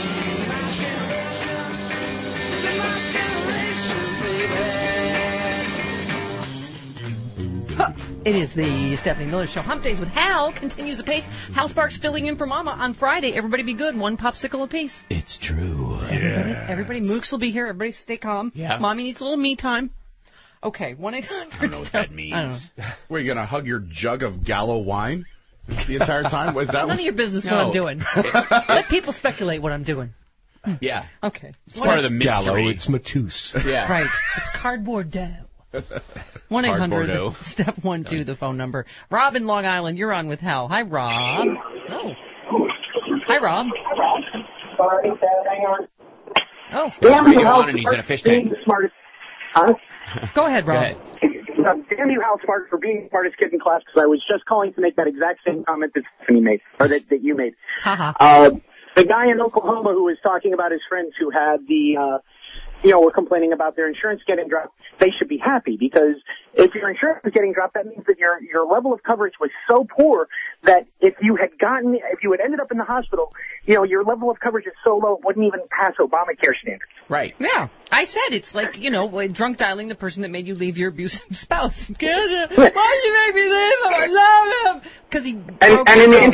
It is the Stephanie Miller Show. Hump Days with Hal continues apace. Hal Sparks filling in for Mama on Friday. Everybody be good. One popsicle apiece. It's true. Everybody. Mooks will be here. Everybody stay calm. Yeah. Mommy needs a little me time. Okay, 1-800. I don't know what that means. Were you going to hug your jug of Gallo wine the entire time? Was that none of your business what I'm doing. Let people speculate what I'm doing. Yeah. Okay. It's part of the mystery. Gallo, it's Matus. Yeah. Right. It's cardboard dough. 1-800-STEP12, the phone number. Rob in Long Island, you're on with Hal. Hi, Rob. Oh. Hi, Rob. Sorry, hang on. Oh. Damn you, on, and he's in a fish tank. Huh? Go ahead, Rob. Damn you, Hal Sparks, for being the smartest kid in class, because I was just calling to make that exact same comment that Stephanie made, or that you made. The guy in Oklahoma who was talking about his friends who had were complaining about their insurance getting dropped, they should be happy, because if your insurance is getting dropped, that means that your level of coverage was so poor that if you had ended up in the hospital, your level of coverage is so low it wouldn't even pass Obamacare standards. Right. Yeah. I said it's like, drunk dialing the person that made you leave your abusive spouse. Why'd you make me leave him? I love him. Because he broke in the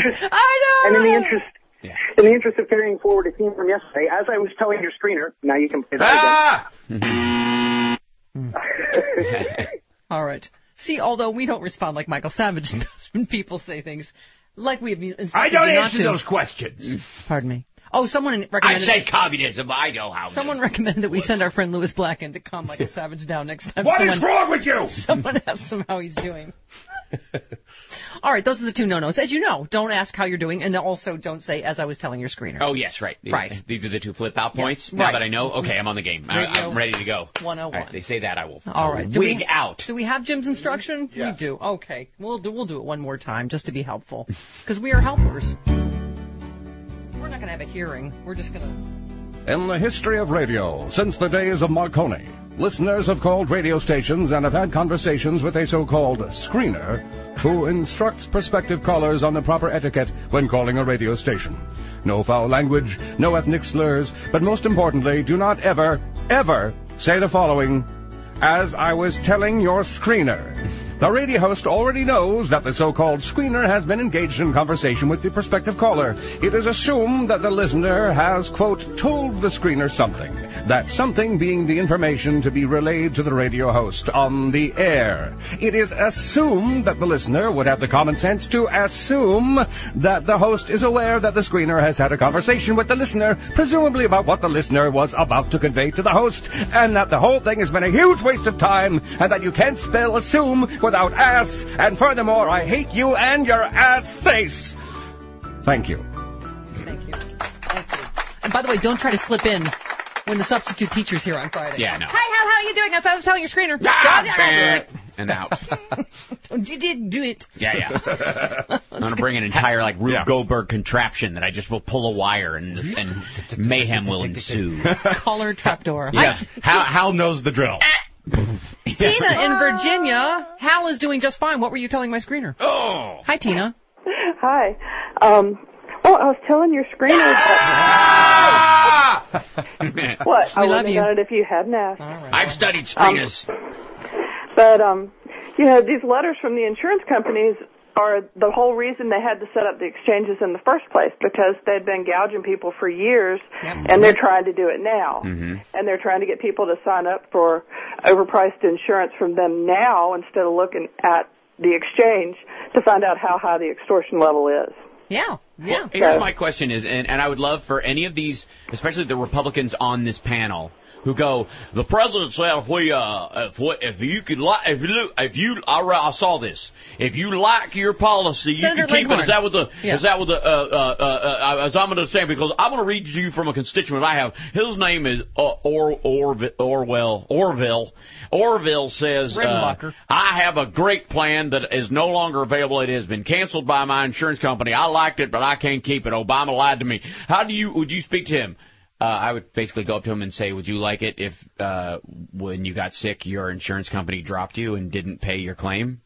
interest of carrying forward a theme from yesterday, as I was telling your screener, now you can play that again. All right. See, although we don't respond like Michael Savage does when people say things like we have. I don't answer those questions. Pardon me. Oh, someone recommended... I say communism. I know how. Someone recommended that we send our friend Louis Black in to calm Michael Savage down next time. What is wrong with you? Someone asks him how he's doing. All right, those are the two no-nos. As you know, don't ask how you're doing, and also don't say, as I was telling your screener. Oh, yes, right. Right. These are the two flip-out points. Yeah, now right. that I know, okay, I'm on the game. I'm ready to go. 101. All right, they say that, I will. All right. Wig out. Do we have Jim's instruction? Yes. We do. Okay. We'll do it one more time just to be helpful. Because we are helpers. We're not going to have a hearing. We're just going to... In the history of radio, since the days of Marconi, listeners have called radio stations and have had conversations with a so-called screener who instructs prospective callers on the proper etiquette when calling a radio station. No foul language, no ethnic slurs, but most importantly, do not ever, ever say the following: as I was telling your screener. The radio host already knows that the so-called screener has been engaged in conversation with the prospective caller. It is assumed that the listener has, quote, told the screener something. That something being the information to be relayed to the radio host on the air. It is assumed that the listener would have the common sense to assume that the host is aware that the screener has had a conversation with the listener, presumably about what the listener was about to convey to the host, and that the whole thing has been a huge waste of time, and that you can't spell assume without ass, and furthermore, I hate you and your ass face. Thank you. Thank you. Thank you. And by the way, don't try to slip in when the substitute teacher's here on Friday. Yeah, no. Hi, how are you doing? That's what I was telling your screener. And out. You did do it. Yeah. I'm going to bring an entire, Rube Goldberg contraption that I just will pull a wire and mayhem will ensue. Caller trapdoor. Yes. Hal knows the drill. Tina in Virginia. Hal is doing just fine. What were you telling my screener? Oh. Hi, Tina. Hi. Well, I was telling your screener that... What? I wouldn't have done it if you hadn't asked. Right. I've studied screeners. But these letters from the insurance companies are the whole reason they had to set up the exchanges in the first place, because they'd been gouging people for years, and they're trying to do it now. Mm-hmm. And they're trying to get people to sign up for overpriced insurance from them now instead of looking at the exchange to find out how high the extortion level is. Yeah. Well, here's my question is, and I would love for any of these, especially the Republicans on this panel, who go, the president said I saw this. If you like your policy, you can keep it. Is that what as I'm going to say, because I'm going to read to you from a constituent I have. His name is Orville. Orville says, I have a great plan that is no longer available. It has been canceled by my insurance company. I liked it, but I can't keep it. Obama lied to me. Would you speak to him? I would basically go up to him and say, would you like it if when you got sick, your insurance company dropped you and didn't pay your claim?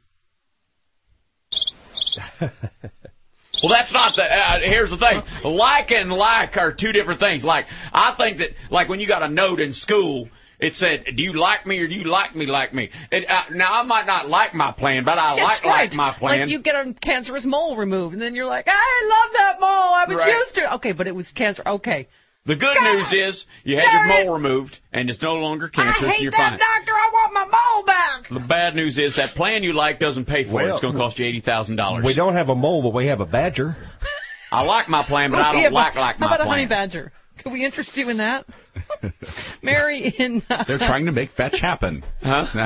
Well, that's not the... here's the thing. Like and like are two different things. I think that, when you got a note in school, it said, do you like me or do you like me like me? Now, I might not like my plan, but I like my plan. Like you get a cancerous mole removed, and then you're like, I love that mole. I was used to it. Okay, but it was cancer. Okay. The good news is you had your mole removed, and it's no longer cancerous. I hate that, doctor. I want my mole back. The bad news is that plan you like doesn't pay for it. It's going to cost you $80,000. We don't have a mole, but we have a badger. I like my plan, but I don't like my plan. How about a honey badger? Can we interest you in that? Mary in... They're trying to make fetch happen. Huh?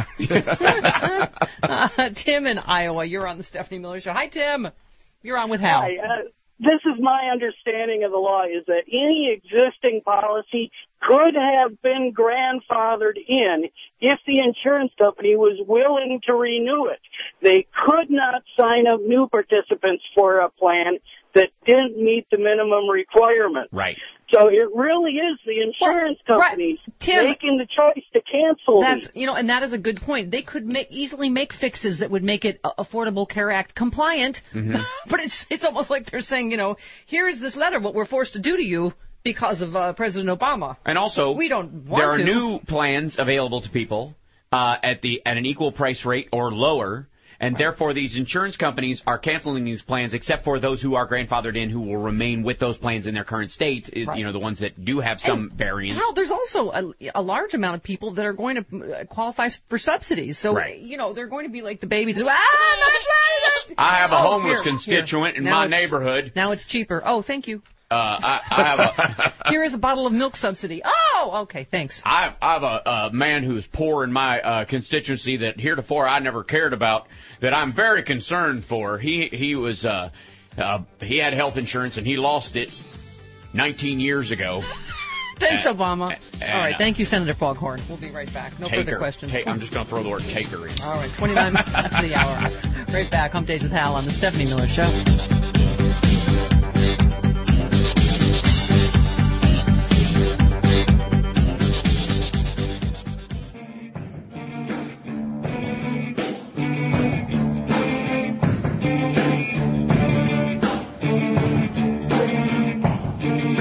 Tim in Iowa. You're on the Stephanie Miller Show. Hi, Tim. You're on with Hal. Hi. This is my understanding of the law, is that any existing policy could have been grandfathered in if the insurance company was willing to renew it. They could not sign up new participants for a plan that didn't meet the minimum requirement. Right. So it really is the insurance companies making the choice to cancel these. And that is a good point. They could easily make fixes that would make it Affordable Care Act compliant. Mm-hmm. But it's almost like they're saying, here is this letter, what we're forced to do to you because of President Obama. And also, we don't want there are new plans available to people at an equal price rate or lower. And therefore, these insurance companies are canceling these plans, except for those who are grandfathered in, who will remain with those plans in their current state. Right. The ones that do have some variance. Hal, there's also a large amount of people that are going to qualify for subsidies. So, they're going to be like the babies. I have a homeless constituent in my neighborhood. Now it's cheaper. Oh, thank you. I have Here is a bottle of milk subsidy. Oh, okay, thanks. I have a man who's poor in my constituency that heretofore I never cared about, that I'm very concerned for. He had health insurance and he lost it 19 years ago. Thanks, Obama. All right, thank you, Senator Foghorn. We'll be right back. No further questions. I'm just going to throw the word taker in. All right, 29 minutes after the hour. Right back. Hump Days with Hal on the Stephanie Miller Show.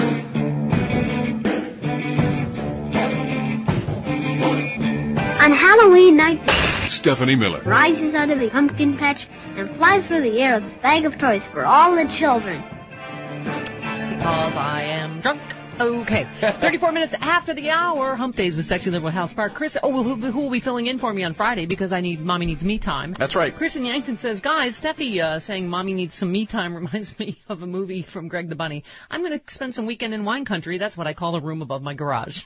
On Hal Halloween night, Stephanie Miller rises out of the pumpkin patch and flies through the air with a bag of toys for all the children. Because I am drunk. Okay. 34 minutes after the hour. Hump Days with Sexy Liberal House Park. Chris, who will be filling in for me on Friday because Mommy needs me time. That's right. Chris in Yankton says, guys, Steffi saying Mommy needs some me time reminds me of a movie from Greg the Bunny. I'm going to spend some weekend in wine country. That's what I call the room above my garage.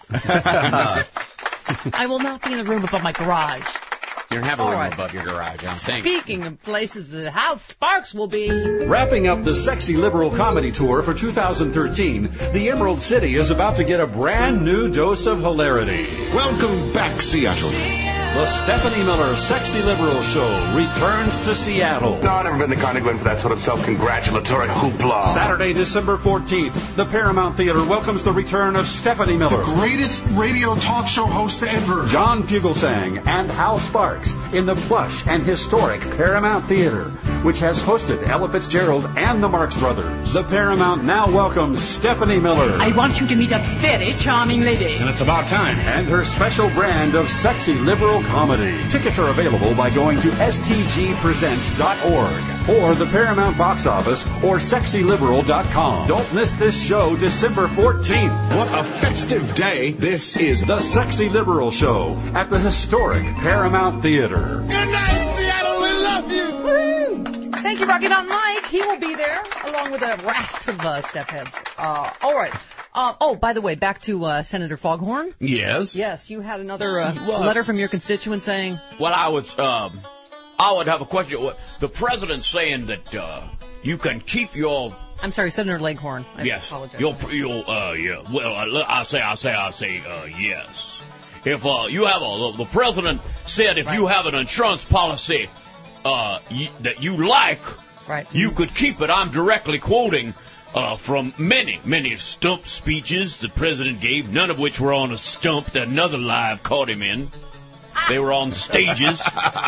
I will not be in the room above my garage. You don't have a room above your garage, I'm saying. Speaking of places that House Sparks will be. Wrapping up the Sexy Liberal Comedy Tour for 2013, the Emerald City is about to get a brand new dose of hilarity. Welcome back, Seattle. The Stephanie Miller Sexy Liberal Show returns to Seattle. No, I've never been the kind to go in for that sort of self-congratulatory hoopla. Saturday, December 14th, the Paramount Theater welcomes the return of Stephanie Miller. The greatest radio talk show host ever. John Fugelsang and Hal Sparks in the plush and historic Paramount Theater, which has hosted Ella Fitzgerald and the Marx Brothers. The Paramount now welcomes Stephanie Miller. I want you to meet a very charming lady. And it's about time. And her special brand of sexy liberal comedy. Tickets are available by going to stgpresents.org or the Paramount box office or sexyliberal.com. Don't miss this show December 14th. What a festive day. This is the Sexy Liberal Show at the historic Paramount Theater. Good night, Seattle. We love you. Woo! Thank you, Rocky Mountain Mike. He will be there along with a raft of step heads. All right. By the way, back to Senator Foghorn. Yes. Yes, you had another letter from your constituent saying. Well, I would have a question. The president's saying that you can keep your. I'm sorry, Senator Leghorn. I apologize. Yeah. Well, I say yes. If you have the president said if you have an insurance policy that you like, right, you could keep it. I'm directly quoting. From many stump speeches the president gave, none of which were on a stump that another live caught him in. They were on stages,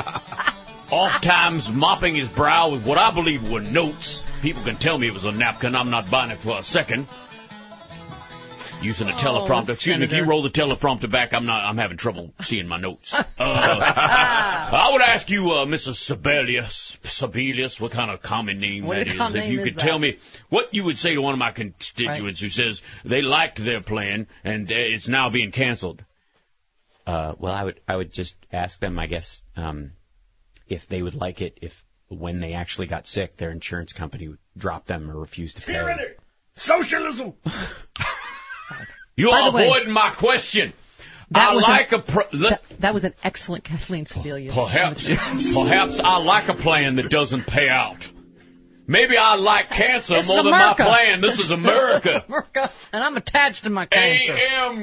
oft-times mopping his brow with what I believe were notes. People can tell me it was a napkin. I'm not buying it for a second. Using a teleprompter. Excuse me, if you roll the teleprompter back, I'm having trouble seeing my notes. I would ask you, Mrs. Sebelius, what kind of common name that is. If you could tell me what you would say to one of my constituents who says they liked their plan and it's now being canceled. Well, I would just ask them, I guess, if they would like it if when they actually got sick, their insurance company would drop them or refuse to pay. Tyranny! Socialism! You are avoiding my question. That was an excellent Kathleen Sebelius. Perhaps I like a plan that doesn't pay out. Maybe I like cancer more than my plan. This is America. America, and I'm attached to my cancer.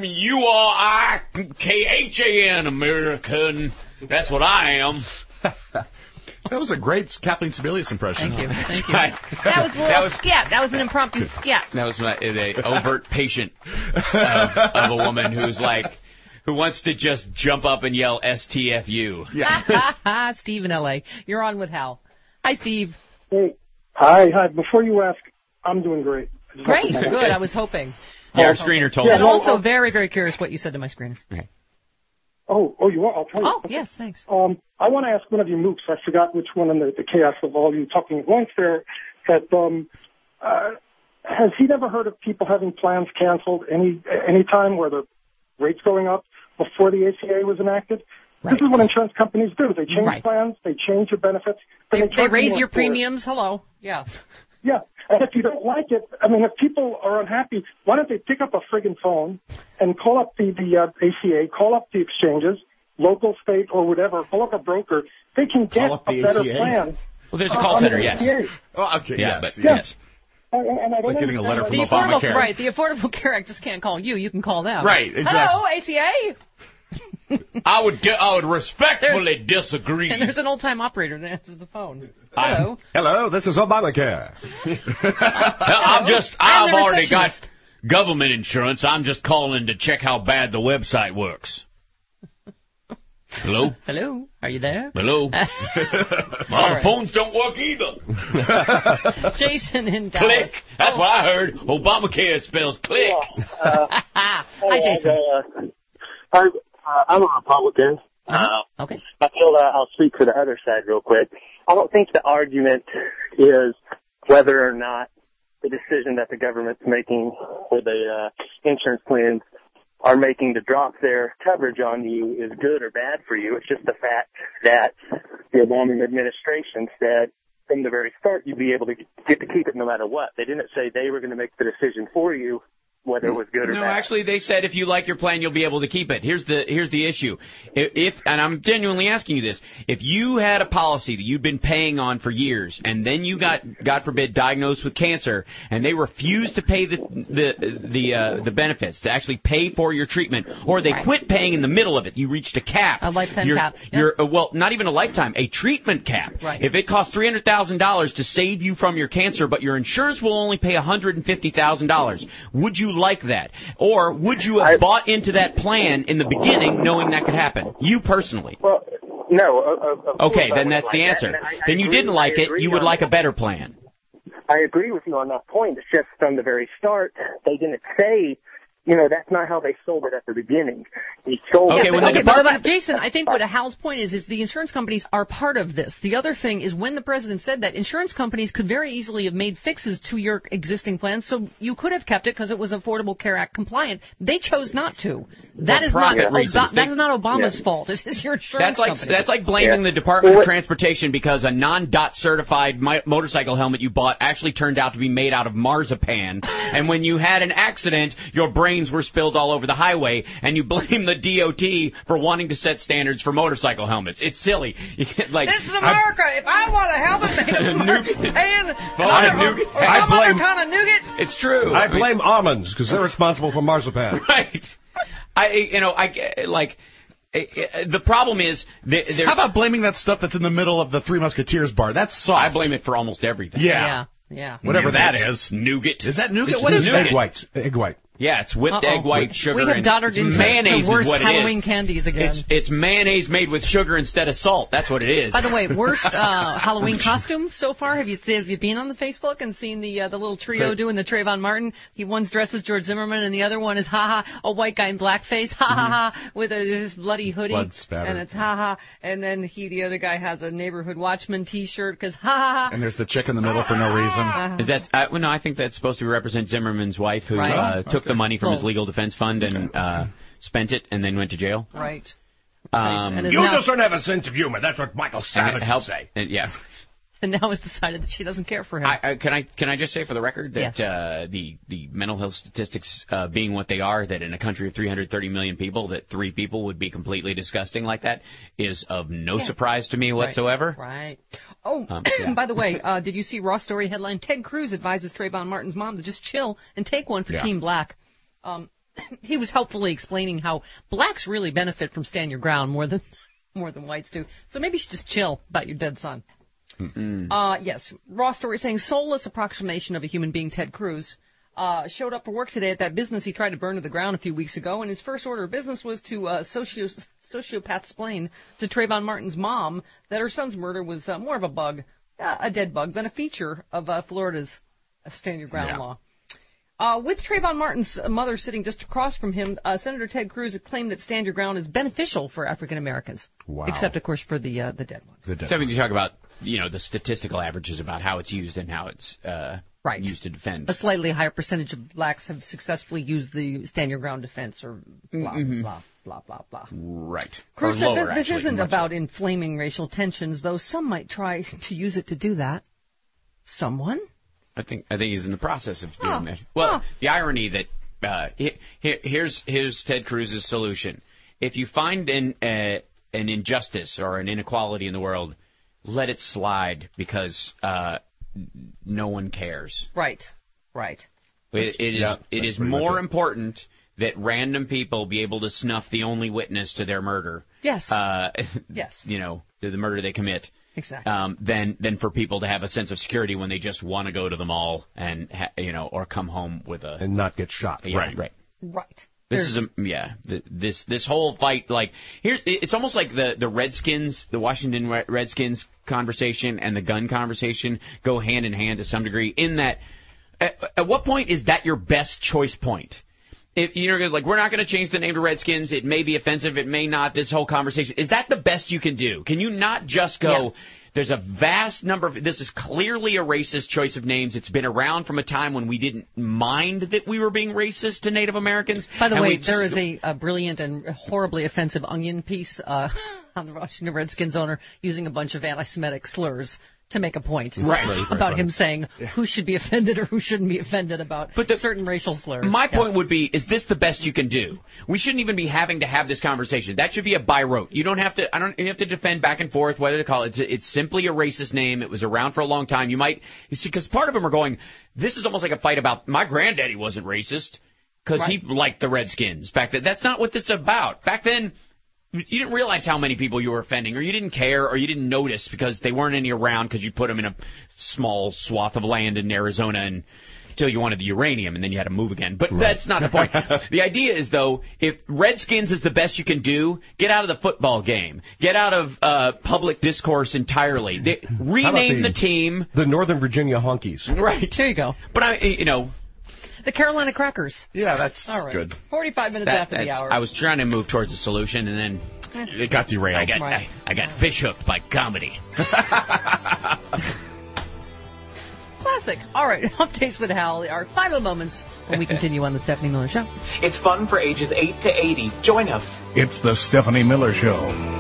AMURIKHAN, American. That's what I am. That was a great Kathleen Sebelius impression. Thank you. That was a little skit. That was an impromptu skit. That was an overt patient of a woman who wants to just jump up and yell STFU. Yeah. Steve in L.A. You're on with Hal. Hi, Steve. Hey. Hi. Before you ask, I'm doing great. Great. Good. I was hoping. Yeah, our screener told me. I'm also very, very curious what you said to my screener. Okay. Oh, you want? I'll tell you. Oh, yes, thanks. I want to ask one of you mooks. I forgot which one in the chaos of all you talking at once there. That has he never heard of people having plans canceled any time where the rates going up before the ACA was enacted? Right. This is what insurance companies do. They change plans, they change your benefits. They raise your premiums. Hello. Yeah. Yeah. And if you don't like it, if people are unhappy, why don't they pick up a friggin' phone and call up the ACA, call up the exchanges, local, state, or whatever, call up a broker. They can get a better plan. Well, there's a call center, yes. Oh, okay, yeah, yes. And I don't like getting a letter from Obamacare. Right, the Affordable Care Act just can't call you. You can call them. Right, exactly. Hello, ACA. I would respectfully disagree. And there's an old-time operator that answers the phone. Hello. Hello, this is Obamacare. I've already got government insurance. I'm just calling to check how bad the website works. Hello? Hello? Are you there? Hello? My phones don't work either. Jason in Dallas. Click. That's what I heard. Obamacare spells click. Hi, Jason. I'm a Republican, Okay. I feel I'll speak for the other side real quick. I don't think the argument is whether or not the decision that the government's making or the insurance plans are making to drop their coverage on you is good or bad for you. It's just the fact that the Obama administration said from the very start you'd be able to get to keep it no matter what. They didn't say they were going to make the decision for you, whether it was good or bad. No, actually, they said if you like your plan, you'll be able to keep it. Here's the issue. If and I'm genuinely asking you this, if you had a policy that you'd been paying on for years, and then you got, God forbid, diagnosed with cancer, and they refused to pay the benefits, to actually pay for your treatment, or they quit paying in the middle of it, you reached a cap. A lifetime cap. Well, not even a lifetime, a treatment cap. Right. If it costs $300,000 to save you from your cancer, but your insurance will only pay $150,000, would you like that? Or would you have bought into that plan in the beginning knowing that could happen? You personally. Well, no. Okay, then that's the answer. Then you didn't like it. You would like a better plan. I agree with you on that point. It's just from the very start, they didn't say, that's not how they sold it at the beginning. They sold it. But Jason, I think what Hal's point is the insurance companies are part of this. The other thing is when the president said that, insurance companies could very easily have made fixes to your existing plans, so you could have kept it because it was Affordable Care Act compliant. They chose not to. That is not Obama's fault. This is your insurance company. That's like blaming the Department of Transportation because a non-DOT certified motorcycle helmet you bought actually turned out to be made out of marzipan, and when you had an accident, your brain were spilled all over the highway, and you blame the DOT for wanting to set standards for motorcycle helmets. It's silly. This is America. If I want a helmet made kind of nougat. It's true. I blame almonds because they're responsible for marzipan. Right. The problem is... How about blaming that stuff that's in the middle of the Three Musketeers bar? That's soft. I blame it for almost everything. Yeah. Whatever that is. Nougat. Is that nougat? What is that? Egg white. Yeah, it's whipped egg white sugar. We have doddered into mayonnaise the worst is what Halloween it is. candies again. It's mayonnaise made with sugar instead of salt. That's what it is. By the way, worst Halloween costume so far. Have you been on the Facebook and seen the little trio doing the Trayvon Martin? One's dressed as George Zimmerman, and the other one is a white guy in blackface, with his bloody hoodie, blood spatter, and it's and then the other guy has a neighborhood watchman T-shirt because and there's the chick in the middle for no reason. Is that? No, I think that's supposed to represent Zimmerman's wife who took the money from his legal defense fund and spent it and then went to jail. Right. You just don't have a sense of humor. That's what Michael Savage would say. And now it's decided that she doesn't care for him. Can I just say for the record that the mental health statistics being what they are, that in a country of 330 million people, that 3 people would be completely disgusting like that is of no surprise to me whatsoever. Right. Oh, by the way, did you see Raw Story headline? Ted Cruz advises Trayvon Martin's mom to just chill and take one for Team Black. He was helpfully explaining how blacks really benefit from stand your ground more than whites do. So maybe you should just chill about your dead son. Yes, Raw Story saying soulless approximation of a human being, Ted Cruz, showed up for work today at that business he tried to burn to the ground a few weeks ago, and his first order of business was to sociopath-splain to Trayvon Martin's mom that her son's murder was more of a bug, a dead bug, than a feature of Florida's Stand Your Ground law. With Trayvon Martin's mother sitting just across from him, Senator Ted Cruz claimed that Stand Your Ground is beneficial for African Americans. Wow. Except, of course, for the dead ones. So when you talk about, the statistical averages about how it's used and how it's used to defend. A slightly higher percentage of blacks have successfully used the Stand Your Ground defense or blah, blah, blah, blah, blah. Right. Cruz said this isn't about inflaming racial tensions, though some might try to use it to do that. Someone? I think he's in the process of doing that. Well, the irony that here's Ted Cruz's solution. If you find an injustice or an inequality in the world, let it slide because no one cares. Right. It is more important that random people be able to snuff the only witness to their murder. Yes. Yes. To the murder they commit. Exactly. Than for people to have a sense of security when they just want to go to the mall and or come home with and not get shot. Yeah, right. This whole fight, it's almost like the Redskins, the Washington Redskins conversation and the gun conversation go hand in hand to some degree. In that, at what point is that your best choice point? if you're like, we're not going to change the name to Redskins. It may be offensive. It may not. This whole conversation. Is that the best you can do? Can you not just go, there's a vast number of, this is clearly a racist choice of names. It's been around from a time when we didn't mind that we were being racist to Native Americans. By the way, there is a brilliant and horribly offensive Onion piece on the Washington Redskins owner using a bunch of anti-Semitic slurs to make a point about him saying who should be offended or who shouldn't be offended about certain racial slurs. My point would be, is this the best you can do? We shouldn't even be having to have this conversation. That should be a by rote. You don't have to. You have to defend back and forth whether to call it. It's simply a racist name. It was around for a long time. You see, because part of them are going, this is almost like a fight about my granddaddy wasn't racist because he liked the Redskins back then. That's not what this is about. Back then, you didn't realize how many people you were offending, or you didn't care, or you didn't notice because they weren't any around because you put them in a small swath of land in Arizona until you wanted the uranium, and then you had to move again. But that's not the point. The idea is, though, if Redskins is the best you can do, get out of the football game. Get out of public discourse entirely. Rename the team. The Northern Virginia Honkies. Right. There you go. But, the Carolina Crackers. Yeah, that's good. 45 minutes after the hour. I was trying to move towards a solution, and then it got derailed. I got fish hooked by comedy. Classic. All right, updates with Hal. Our final moments when we continue on the Stephanie Miller Show. It's fun for ages 8 to 80. Join us. It's the Stephanie Miller Show.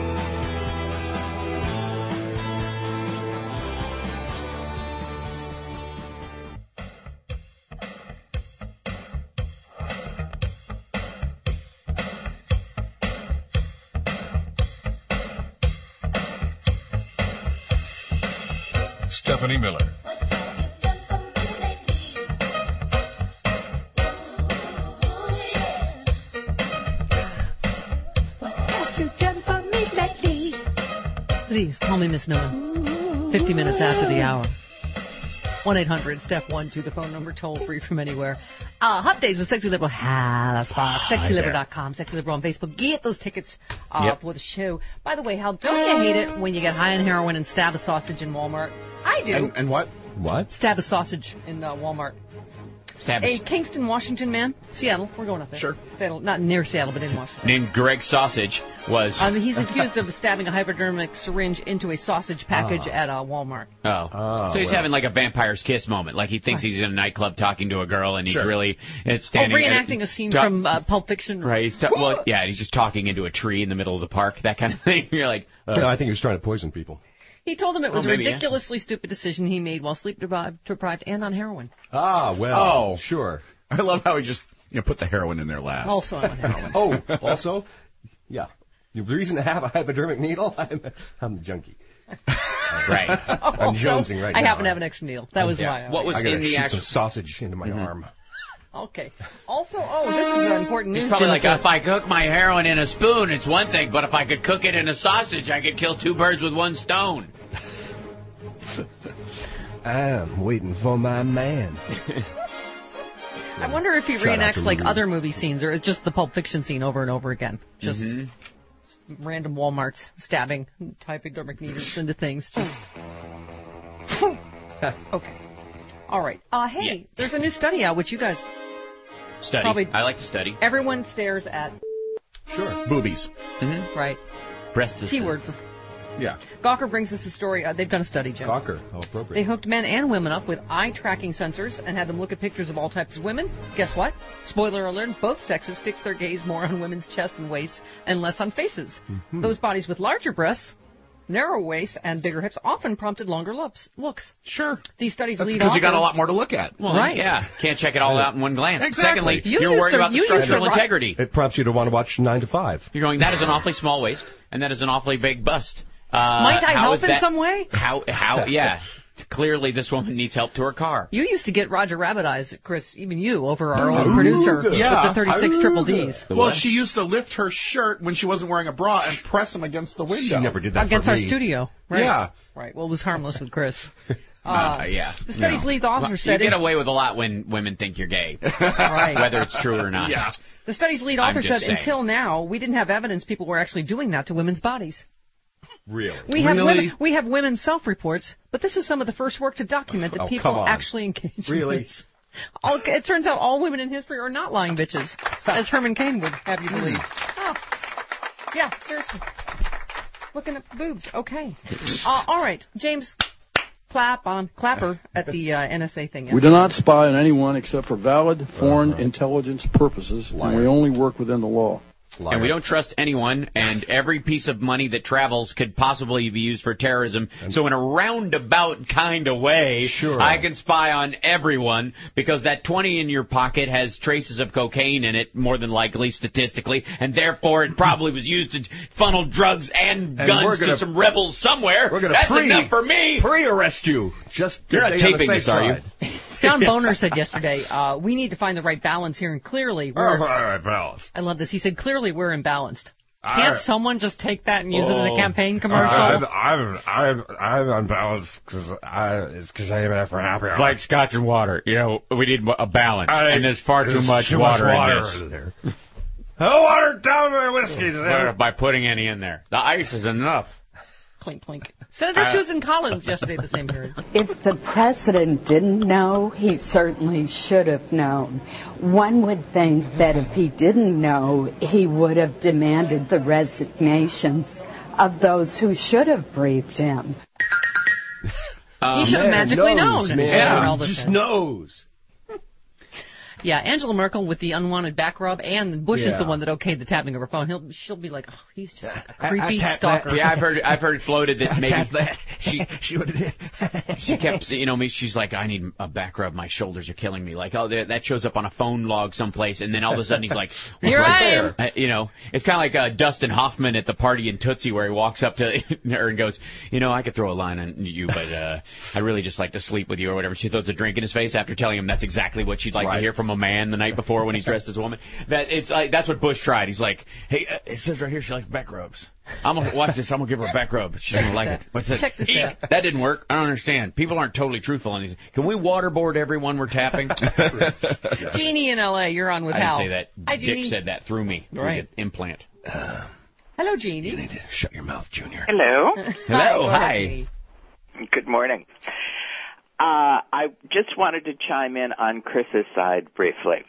Stephanie Miller. Please call me Miss Miller. 50 minutes after the hour. 1-800-STEPH-1-2, the phone number, toll free from anywhere. Hot Days with Sexy Liberal. That's SexyLiberal.com. Sexy Liberal on Facebook. Get those tickets for the show. By the way, Hal, don't you hate it when you get high on heroin and stab a sausage in Walmart? I do. And what? What? Stab a sausage in Walmart. A Kingston, Washington man. Seattle. We're going up there. Sure. Seattle, not near Seattle, but in Washington. Named Greg Sausage was... he's accused of stabbing a hypodermic syringe into a sausage package at Walmart. So he's having like a vampire's kiss moment. Like he thinks he's in a nightclub talking to a girl, and he's really standing... reenacting a scene from Pulp Fiction. Right. He's just talking into a tree in the middle of the park, that kind of thing. You're like... No, I think he was trying to poison people. He told him it was a ridiculously stupid decision he made while sleep-deprived and on heroin. Sure. I love how he just put the heroin in there last. Also on heroin. Also? Yeah. The reason I have a hypodermic needle, I'm a junkie. Right. I'm jonesing right now. I happen to have an extra needle. That was why. What was I in the actual... some sausage into my arm. Okay. Also, this is important news. He's probably like, if I cook my heroin in a spoon, it's one thing, but if I could cook it in a sausage, I could kill 2 birds with 1 stone. I'm waiting for my man. I wonder if he reenacts like other movie scenes, or it's just the Pulp Fiction scene over and over again. Just random Walmarts stabbing hypodermic needles into things. Just okay. All right. There's a new study out, which you guys study. I like to study. Everyone stares at. Sure. Boobies. Right. Breast. T-word. Yeah. Gawker brings us a story. They've done a study, Jim. Gawker. How appropriate. They hooked men and women up with eye-tracking sensors and had them look at pictures of all types of women. Guess what? Spoiler alert, both sexes fix their gaze more on women's chests and waists and less on faces. Those bodies with larger breasts, narrow waists, and bigger hips often prompted longer looks. Sure. These studies That's lead because you got a lot more to look at. Well, right. Yeah. Can't check it all out in one glance. Exactly. Secondly, you're worried about the structural integrity. It prompts you to want to watch 9 to 5. You're going, that is an awfully small waist, and that is an awfully big bust. Might I help in some way? How, yeah. Clearly, this woman needs help to her car. You used to get Roger Rabbit eyes, Chris, even you, over our old producer with the 36 triple Ds. Well, she used to lift her shirt when she wasn't wearing a bra and press them against the window. She never did that against our studio. Right. Yeah. Right. Well, it was harmless with Chris. Yeah. The study's lead author said... You get away with a lot when women think you're gay. Right. Whether it's true or not. Yeah. The study's lead author said, until now, we didn't have evidence people were actually doing that to women's bodies. Really? We have women's self-reports, but this is some of the first work to document that people actually engage in this. It turns out all women in history are not lying bitches, as Herman Cain would have you believe. Oh. Yeah, seriously. Looking at boobs. Okay. All right, James. Clapper at the NSA thing. Yesterday. We do not spy on anyone except for valid foreign intelligence purposes, and we only work within the law. Liar. And we don't trust anyone, and every piece of money that travels could possibly be used for terrorism. So in a roundabout kind of way, I can spy on everyone, because that 20 in your pocket has traces of cocaine in it, more than likely, statistically, and therefore it probably was used to funnel drugs and guns to some rebels somewhere. That's enough for me. Pre-arrest you. You're not taping this, are you? John Boner said yesterday, we need to find the right balance here, and clearly right balance. I love this. He said, clearly we're imbalanced. Can't someone just take that and use it in a campaign commercial? I'm unbalanced because I am after happy hour. It's like scotch and water. You know, we need a balance, and there's far too much water in there. Water down my whiskey. By putting any in there. The ice is enough. Clink, clink. Senator Susan Collins yesterday at the same hearing. If the president didn't know, he certainly should have known. One would think that if he didn't know, he would have demanded the resignations of those who should have briefed him. He should have magically known. Yeah, he just knows. Yeah, Angela Merkel with the unwanted back rub, and Bush is the one that okayed the tapping of her phone. She'll be like, oh, he's just like a creepy stalker. Yeah, I've heard floated that maybe she kept, she's like, I need a back rub. My shoulders are killing me. Like, that shows up on a phone log someplace, and then all of a sudden he's like, here I am. It's kind of like Dustin Hoffman at the party in Tootsie, where he walks up to her and goes, I could throw a line on you, but I'd really just like to sleep with you or whatever. She throws a drink in his face after telling him that's exactly what she'd like to hear from a man the night before when he's dressed as a woman. That's what Bush tried. He's like, hey, it says right here she likes back rubs. I'm gonna watch this. I'm gonna give her a back rub. She's gonna like it. What's that? Check this out. That didn't work. I don't understand. People aren't totally truthful on these. Can we waterboard everyone we're tapping? Jeannie in L.A., you're on with Hal. I didn't say that. Hi, Dick Jeannie. said that through me. Right. Through the implant. Hello, Jeannie. You need to shut your mouth, Junior. Hello. Hello. Hi. Good morning. I just wanted to chime in on Chris's side briefly.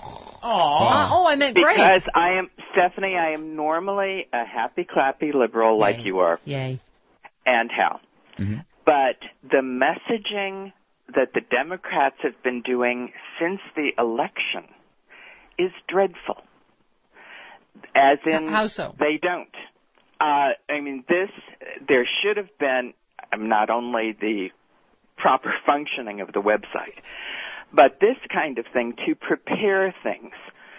Oh, I meant great. Because Stephanie, I am normally a happy, clappy liberal like you are. Yay. And Hal. Mm-hmm. But the messaging that the Democrats have been doing since the election is dreadful. As in, how so? They don't. There should have been not only the proper functioning of the website, but this kind of thing to prepare things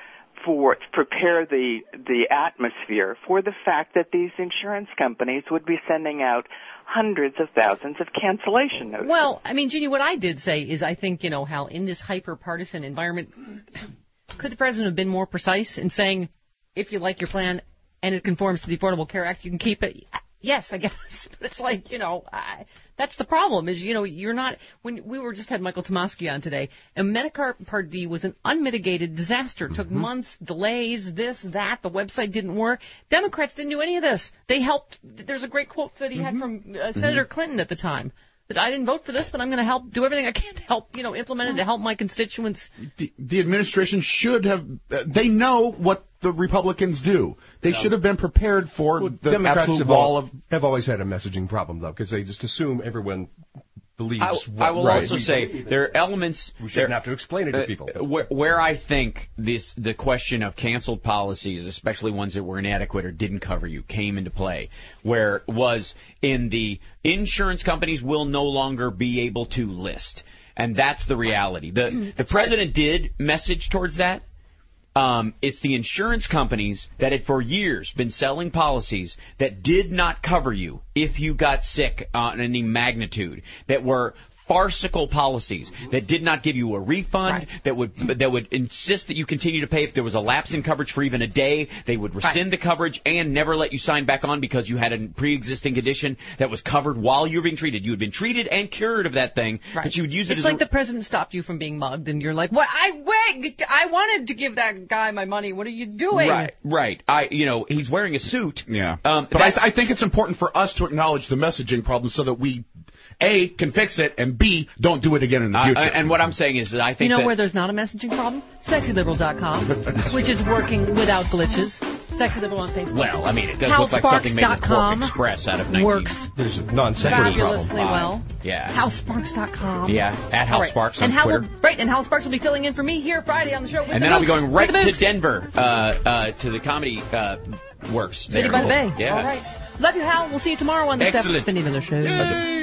prepare the atmosphere for the fact that these insurance companies would be sending out hundreds of thousands of cancellation notices. Well, Jeannie, what I did say is I think, Hal, in this hyper-partisan environment, could the president have been more precise in saying, if you like your plan and it conforms to the Affordable Care Act, you can keep it? Yes, I guess. But it's like, that's the problem is, you're not, when we had Michael Tomasky on today, and Medicare Part D was an unmitigated disaster. It took months, delays, this, that, the website didn't work. Democrats didn't do any of this. They helped. There's a great quote that he had from Senator Clinton at the time. That I didn't vote for this, but I'm going to help do everything I can to help, implement it to help my constituents. The administration should have. They know what the Republicans do. They should have been prepared for the Democrats absolute wall of. Have always had a messaging problem, though, because they just assume everyone believes. I will also say there are elements. We shouldn't have to explain it to people. Where I think the question of canceled policies, especially ones that were inadequate or didn't cover you, came into play, where was in the insurance companies will no longer be able to list, and that's the reality. The president did message towards that. It's the insurance companies that had for years been selling policies that did not cover you if you got sick on any magnitude, that were farcical policies that did not give you a refund, that would insist that you continue to pay if there was a lapse in coverage for even a day. They would rescind the coverage and never let you sign back on because you had a pre-existing condition that was covered while you were being treated. You had been treated and cured of that thing, but you would use it as like the president stopped you from being mugged, and you're like, "What? I wanted to give that guy my money. What are you doing?" Right. He's wearing a suit. Yeah. But I think it's important for us to acknowledge the messaging problem so that we A, can fix it, and B, don't do it again in the future. And what I'm saying is that I think where there's not a messaging problem? SexyLiberal.com, which is working without glitches. Sexy Liberal on Facebook. Well, I mean, it does look like something made with Pork Express out of 19... Works. There's a non-sequitur problem. Fabulously well. Yeah. HalSparks.com. Yeah, at HalSparks on Twitter. And Hal Sparks will be filling in for me here Friday on the show. And then I'll be going right to Denver to the Comedy Works. City by the Bay. Yeah. All right. Love you, Hal. We'll see you tomorrow on the Stephanie Miller Show. Yay.